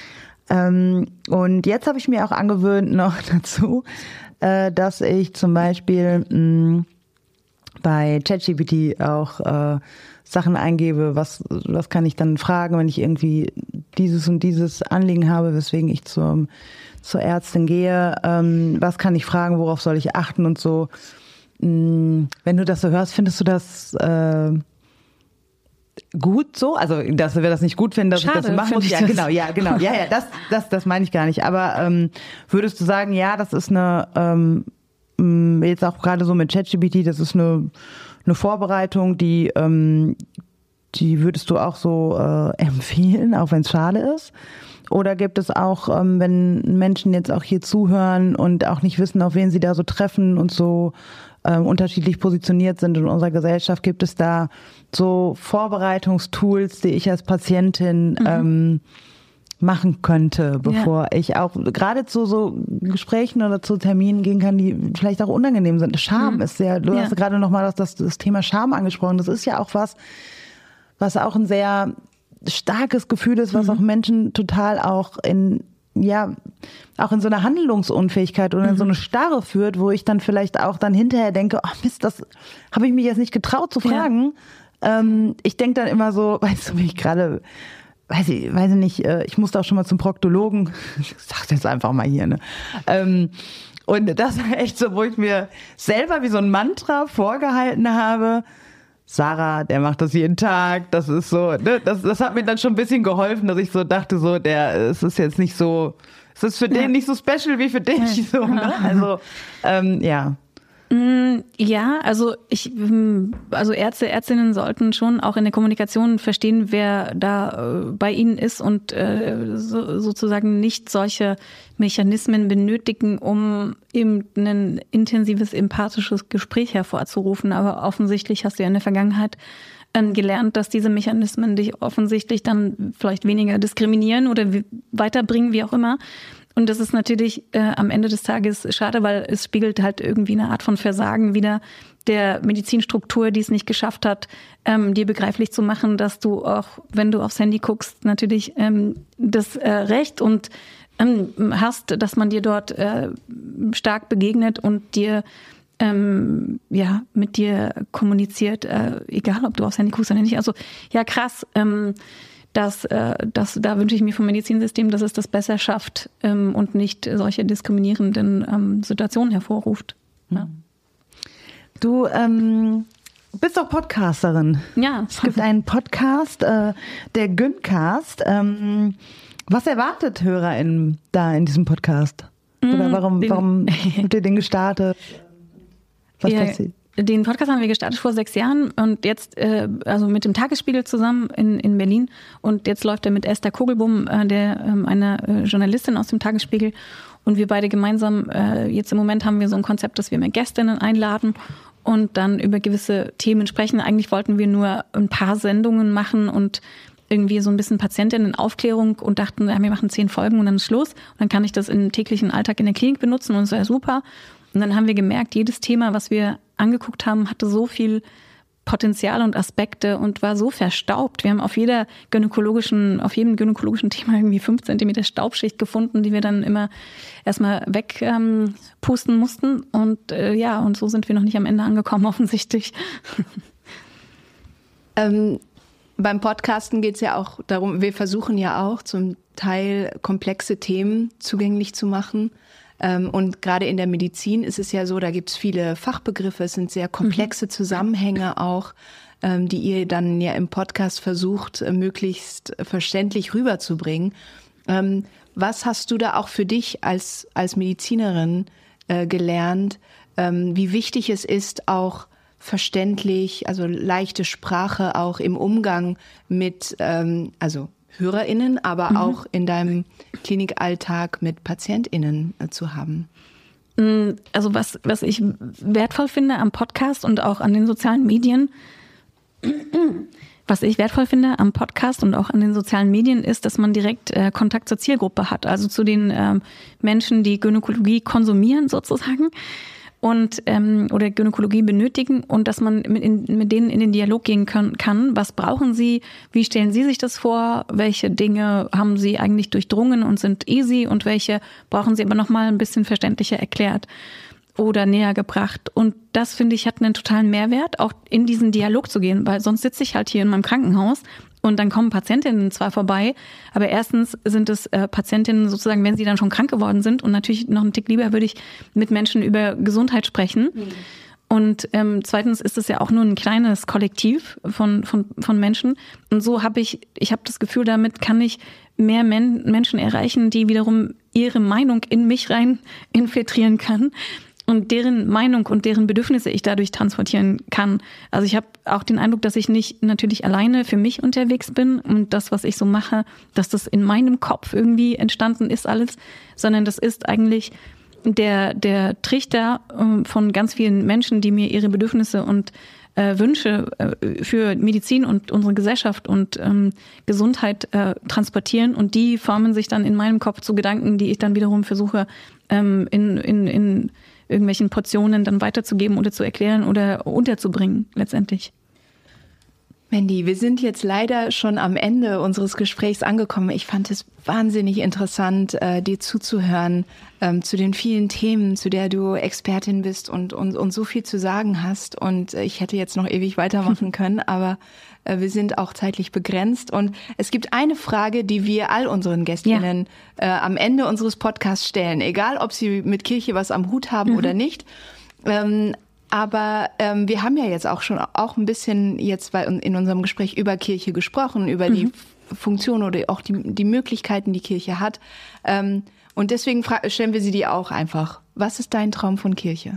Und jetzt habe ich mir auch angewöhnt noch dazu, dass ich zum Beispiel bei ChatGPT auch Sachen eingebe, was kann ich dann fragen, wenn ich irgendwie dieses und dieses Anliegen habe, weswegen ich zur Ärztin gehe, was kann ich fragen, worauf soll ich achten und so. Wenn du das so hörst, findest du das gut so? Also, dass wir das nicht gut finden, dass Schade, ich das so machen muss? Ja, genau. Ja, das meine ich gar nicht. Aber würdest du sagen, ja, das ist eine, jetzt auch gerade so mit ChatGPT, das ist eine Vorbereitung, die würdest du auch so empfehlen, auch wenn es schade ist? Oder gibt es auch, wenn Menschen jetzt auch hier zuhören und auch nicht wissen, auf wen sie da so treffen und so unterschiedlich positioniert sind in unserer Gesellschaft, gibt es da so Vorbereitungstools, die ich als Patientin machen könnte, bevor ich auch gerade zu so Gesprächen oder zu Terminen gehen kann, die vielleicht auch unangenehm sind. Scham ist du hast gerade nochmal das Thema Scham angesprochen. Das ist ja auch was auch ein sehr starkes Gefühl ist, was auch Menschen total auch in so eine Handlungsunfähigkeit oder in so eine Starre führt, wo ich dann vielleicht auch dann hinterher denke, Mist, das habe ich mich jetzt nicht getraut zu fragen. Ja. Ich denke dann immer so, weißt du, wie ich gerade, weiß ich nicht, ich musste auch schon mal zum Proktologen, ich sag's jetzt einfach mal hier, ne? Und das war echt so, wo ich mir selber wie so ein Mantra vorgehalten habe, Sarah, der macht das jeden Tag, das ist so, ne, das hat mir dann schon ein bisschen geholfen, dass ich so dachte, so, es ist jetzt nicht so, es ist für den nicht so special wie für dich, so, ne? Also, ja. Ja, also Ärzte, Ärztinnen sollten schon auch in der Kommunikation verstehen, wer da bei ihnen ist und sozusagen nicht solche Mechanismen benötigen, um eben ein intensives, empathisches Gespräch hervorzurufen. Aber offensichtlich hast du ja in der Vergangenheit gelernt, dass diese Mechanismen dich offensichtlich dann vielleicht weniger diskriminieren oder weiterbringen, wie auch immer. Und das ist natürlich am Ende des Tages schade, weil es spiegelt halt irgendwie eine Art von Versagen wider der Medizinstruktur, die es nicht geschafft hat, dir begreiflich zu machen, dass du auch, wenn du aufs Handy guckst, natürlich das Recht und hast, dass man dir dort stark begegnet und dir mit dir kommuniziert, egal ob du aufs Handy guckst oder nicht. Also ja, krass. Da wünsche ich mir vom Medizinsystem, dass es das besser schafft und nicht solche diskriminierenden Situationen hervorruft. Ja. Du bist doch Podcasterin. Ja. Es gibt einen Podcast, der Gyncast. Was erwartet HörerInnen da in diesem Podcast? Oder warum habt ihr den gestartet? Was passiert? Den Podcast haben wir gestartet vor 6 Jahren und jetzt, also mit dem Tagesspiegel zusammen in Berlin. Und jetzt läuft er mit Esther Kogelbohm, einer Journalistin aus dem Tagesspiegel. Und wir beide gemeinsam, jetzt im Moment haben wir so ein Konzept, dass wir mehr Gästinnen einladen und dann über gewisse Themen sprechen. Eigentlich wollten wir nur ein paar Sendungen machen und irgendwie so ein bisschen Patientinnenaufklärung und dachten, ja, wir machen 10 Folgen und dann ist Schluss. Und dann kann ich das im täglichen Alltag in der Klinik benutzen und das wäre super. Und dann haben wir gemerkt, jedes Thema, was wir angeguckt haben, hatte so viel Potenzial und Aspekte und war so verstaubt. Wir haben auf jedem gynäkologischen Thema irgendwie 5 Zentimeter Staubschicht gefunden, die wir dann immer erstmal wegpusten mussten. Und und so sind wir noch nicht am Ende angekommen, offensichtlich. Beim Podcasten geht es ja auch darum, wir versuchen ja auch zum Teil komplexe Themen zugänglich zu machen. Und gerade in der Medizin ist es ja so, da gibt es viele Fachbegriffe, es sind sehr komplexe Zusammenhänge auch, die ihr dann ja im Podcast versucht, möglichst verständlich rüberzubringen. Was hast du da auch für dich als Medizinerin gelernt, wie wichtig es ist, auch verständlich, also leichte Sprache auch im Umgang mit, HörerInnen, aber auch in deinem Klinikalltag mit PatientInnen zu haben? Also was ich wertvoll finde am Podcast und auch an den sozialen Medien, ist, dass man direkt Kontakt zur Zielgruppe hat, also zu den Menschen, die Gynäkologie konsumieren sozusagen. Oder Gynäkologie benötigen und dass man mit denen in den Dialog gehen kann. Was brauchen sie? Wie stellen sie sich das vor? Welche Dinge haben sie eigentlich durchdrungen und sind easy und welche brauchen sie aber nochmal ein bisschen verständlicher erklärt oder näher gebracht? Und das, finde ich, hat einen totalen Mehrwert, auch in diesen Dialog zu gehen, weil sonst sitze ich halt hier in meinem Krankenhaus und dann kommen Patientinnen zwar vorbei, aber erstens sind es Patientinnen sozusagen, wenn sie dann schon krank geworden sind und natürlich noch einen Tick lieber würde ich mit Menschen über Gesundheit sprechen. Und zweitens ist es ja auch nur ein kleines Kollektiv von Menschen. Und so habe ich das Gefühl, damit kann ich mehr Menschen erreichen, die wiederum ihre Meinung in mich rein infiltrieren kann. Und deren Meinung und deren Bedürfnisse ich dadurch transportieren kann. Also ich habe auch den Eindruck, dass ich nicht natürlich alleine für mich unterwegs bin und das, was ich so mache, dass das in meinem Kopf irgendwie entstanden ist alles, sondern das ist eigentlich der Trichter von ganz vielen Menschen, die mir ihre Bedürfnisse und Wünsche für Medizin und unsere Gesellschaft und Gesundheit transportieren und die formen sich dann in meinem Kopf zu Gedanken, die ich dann wiederum versuche in irgendwelchen Portionen dann weiterzugeben oder zu erklären oder unterzubringen letztendlich. Mandy, wir sind jetzt leider schon am Ende unseres Gesprächs angekommen. Ich fand es wahnsinnig interessant, dir zuzuhören, zu den vielen Themen, zu der du Expertin bist und so viel zu sagen hast. Und ich hätte jetzt noch ewig weitermachen können, aber wir sind auch zeitlich begrenzt. Und es gibt eine Frage, die wir all unseren Gästinnen am Ende unseres Podcasts stellen, egal ob sie mit Kirche was am Hut haben oder nicht. Aber wir haben ja jetzt auch ein bisschen jetzt in unserem Gespräch über Kirche gesprochen, über die Funktion oder auch die Möglichkeiten, die Kirche hat. Und deswegen stellen wir sie dir auch einfach. Was ist dein Traum von Kirche?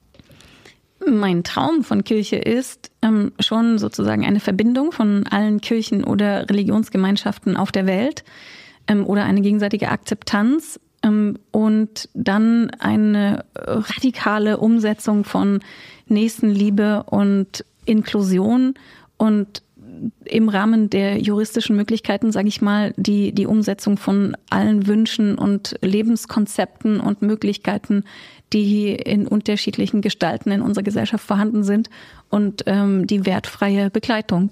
Mein Traum von Kirche ist schon sozusagen eine Verbindung von allen Kirchen oder Religionsgemeinschaften auf der Welt oder eine gegenseitige Akzeptanz. Und dann eine radikale Umsetzung von Nächstenliebe und Inklusion und im Rahmen der juristischen Möglichkeiten, sage ich mal, die Umsetzung von allen Wünschen und Lebenskonzepten und Möglichkeiten, die in unterschiedlichen Gestalten in unserer Gesellschaft vorhanden sind und die wertfreie Begleitung.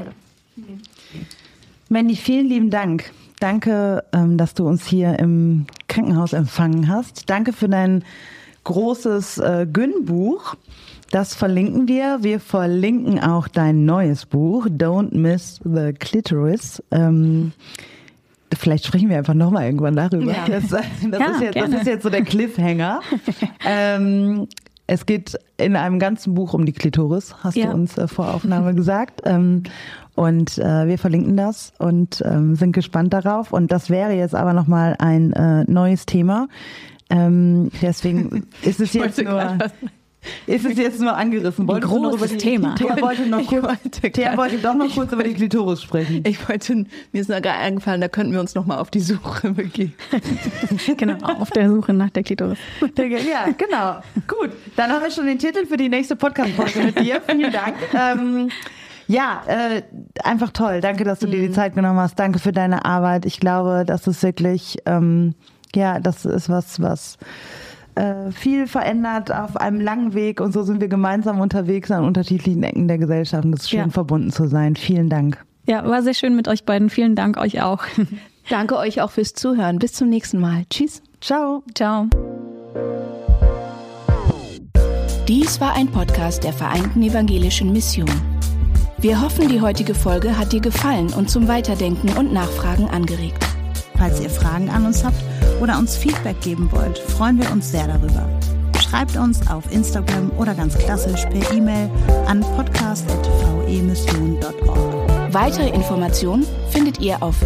Mandy, vielen lieben Dank. Danke, dass du uns hier im Krankenhaus empfangen hast. Danke für dein großes Gyn-Buch. Das verlinken wir. Wir verlinken auch dein neues Buch, Don't Miss the Clitoris. Vielleicht sprechen wir einfach nochmal irgendwann darüber. Ja. Das ist jetzt so der Cliffhanger. Es geht in einem ganzen Buch um die Klitoris, hast du uns vor Aufnahme gesagt. Und wir verlinken das und sind gespannt darauf. Und das wäre jetzt aber nochmal ein neues Thema. Deswegen ist es jetzt nur... Ist es jetzt nur angerissen? Wolltest du noch über Thema. Thea wollte doch noch kurz über die Klitoris sprechen. Mir ist noch gerade eingefallen, da könnten wir uns noch mal auf die Suche begeben. Genau, auf der Suche nach der Klitoris. Ja, genau. Gut, dann haben wir schon den Titel für die nächste Podcast-Folge mit dir. Vielen Dank. Einfach toll. Danke, dass du dir die Zeit genommen hast. Danke für deine Arbeit. Ich glaube, das ist wirklich, das ist was viel verändert auf einem langen Weg und so sind wir gemeinsam unterwegs an unterschiedlichen Ecken der Gesellschaft und es ist schön, verbunden zu sein. Vielen Dank. Ja, war sehr schön mit euch beiden. Vielen Dank euch auch. Danke euch auch fürs Zuhören. Bis zum nächsten Mal. Tschüss. Ciao. Ciao. Dies war ein Podcast der Vereinten Evangelischen Mission. Wir hoffen, die heutige Folge hat dir gefallen und zum Weiterdenken und Nachfragen angeregt. Falls ihr Fragen an uns habt oder uns Feedback geben wollt, freuen wir uns sehr darüber. Schreibt uns auf Instagram oder ganz klassisch per E-Mail an podcast@vemission.org. Weitere Informationen findet ihr auf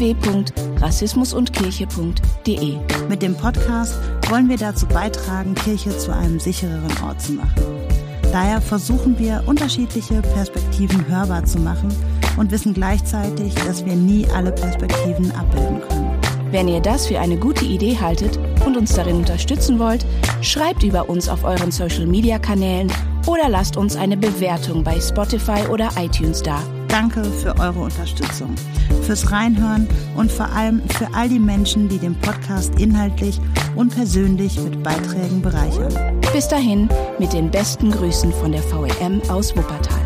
www.rassismusundkirche.de. Mit dem Podcast wollen wir dazu beitragen, Kirche zu einem sichereren Ort zu machen. Daher versuchen wir, unterschiedliche Perspektiven hörbar zu machen und wissen gleichzeitig, dass wir nie alle Perspektiven abbilden können. Wenn ihr das für eine gute Idee haltet und uns darin unterstützen wollt, schreibt über uns auf euren Social-Media-Kanälen oder lasst uns eine Bewertung bei Spotify oder iTunes da. Danke für eure Unterstützung, fürs Reinhören und vor allem für all die Menschen, die den Podcast inhaltlich und persönlich mit Beiträgen bereichern. Bis dahin mit den besten Grüßen von der VEM aus Wuppertal.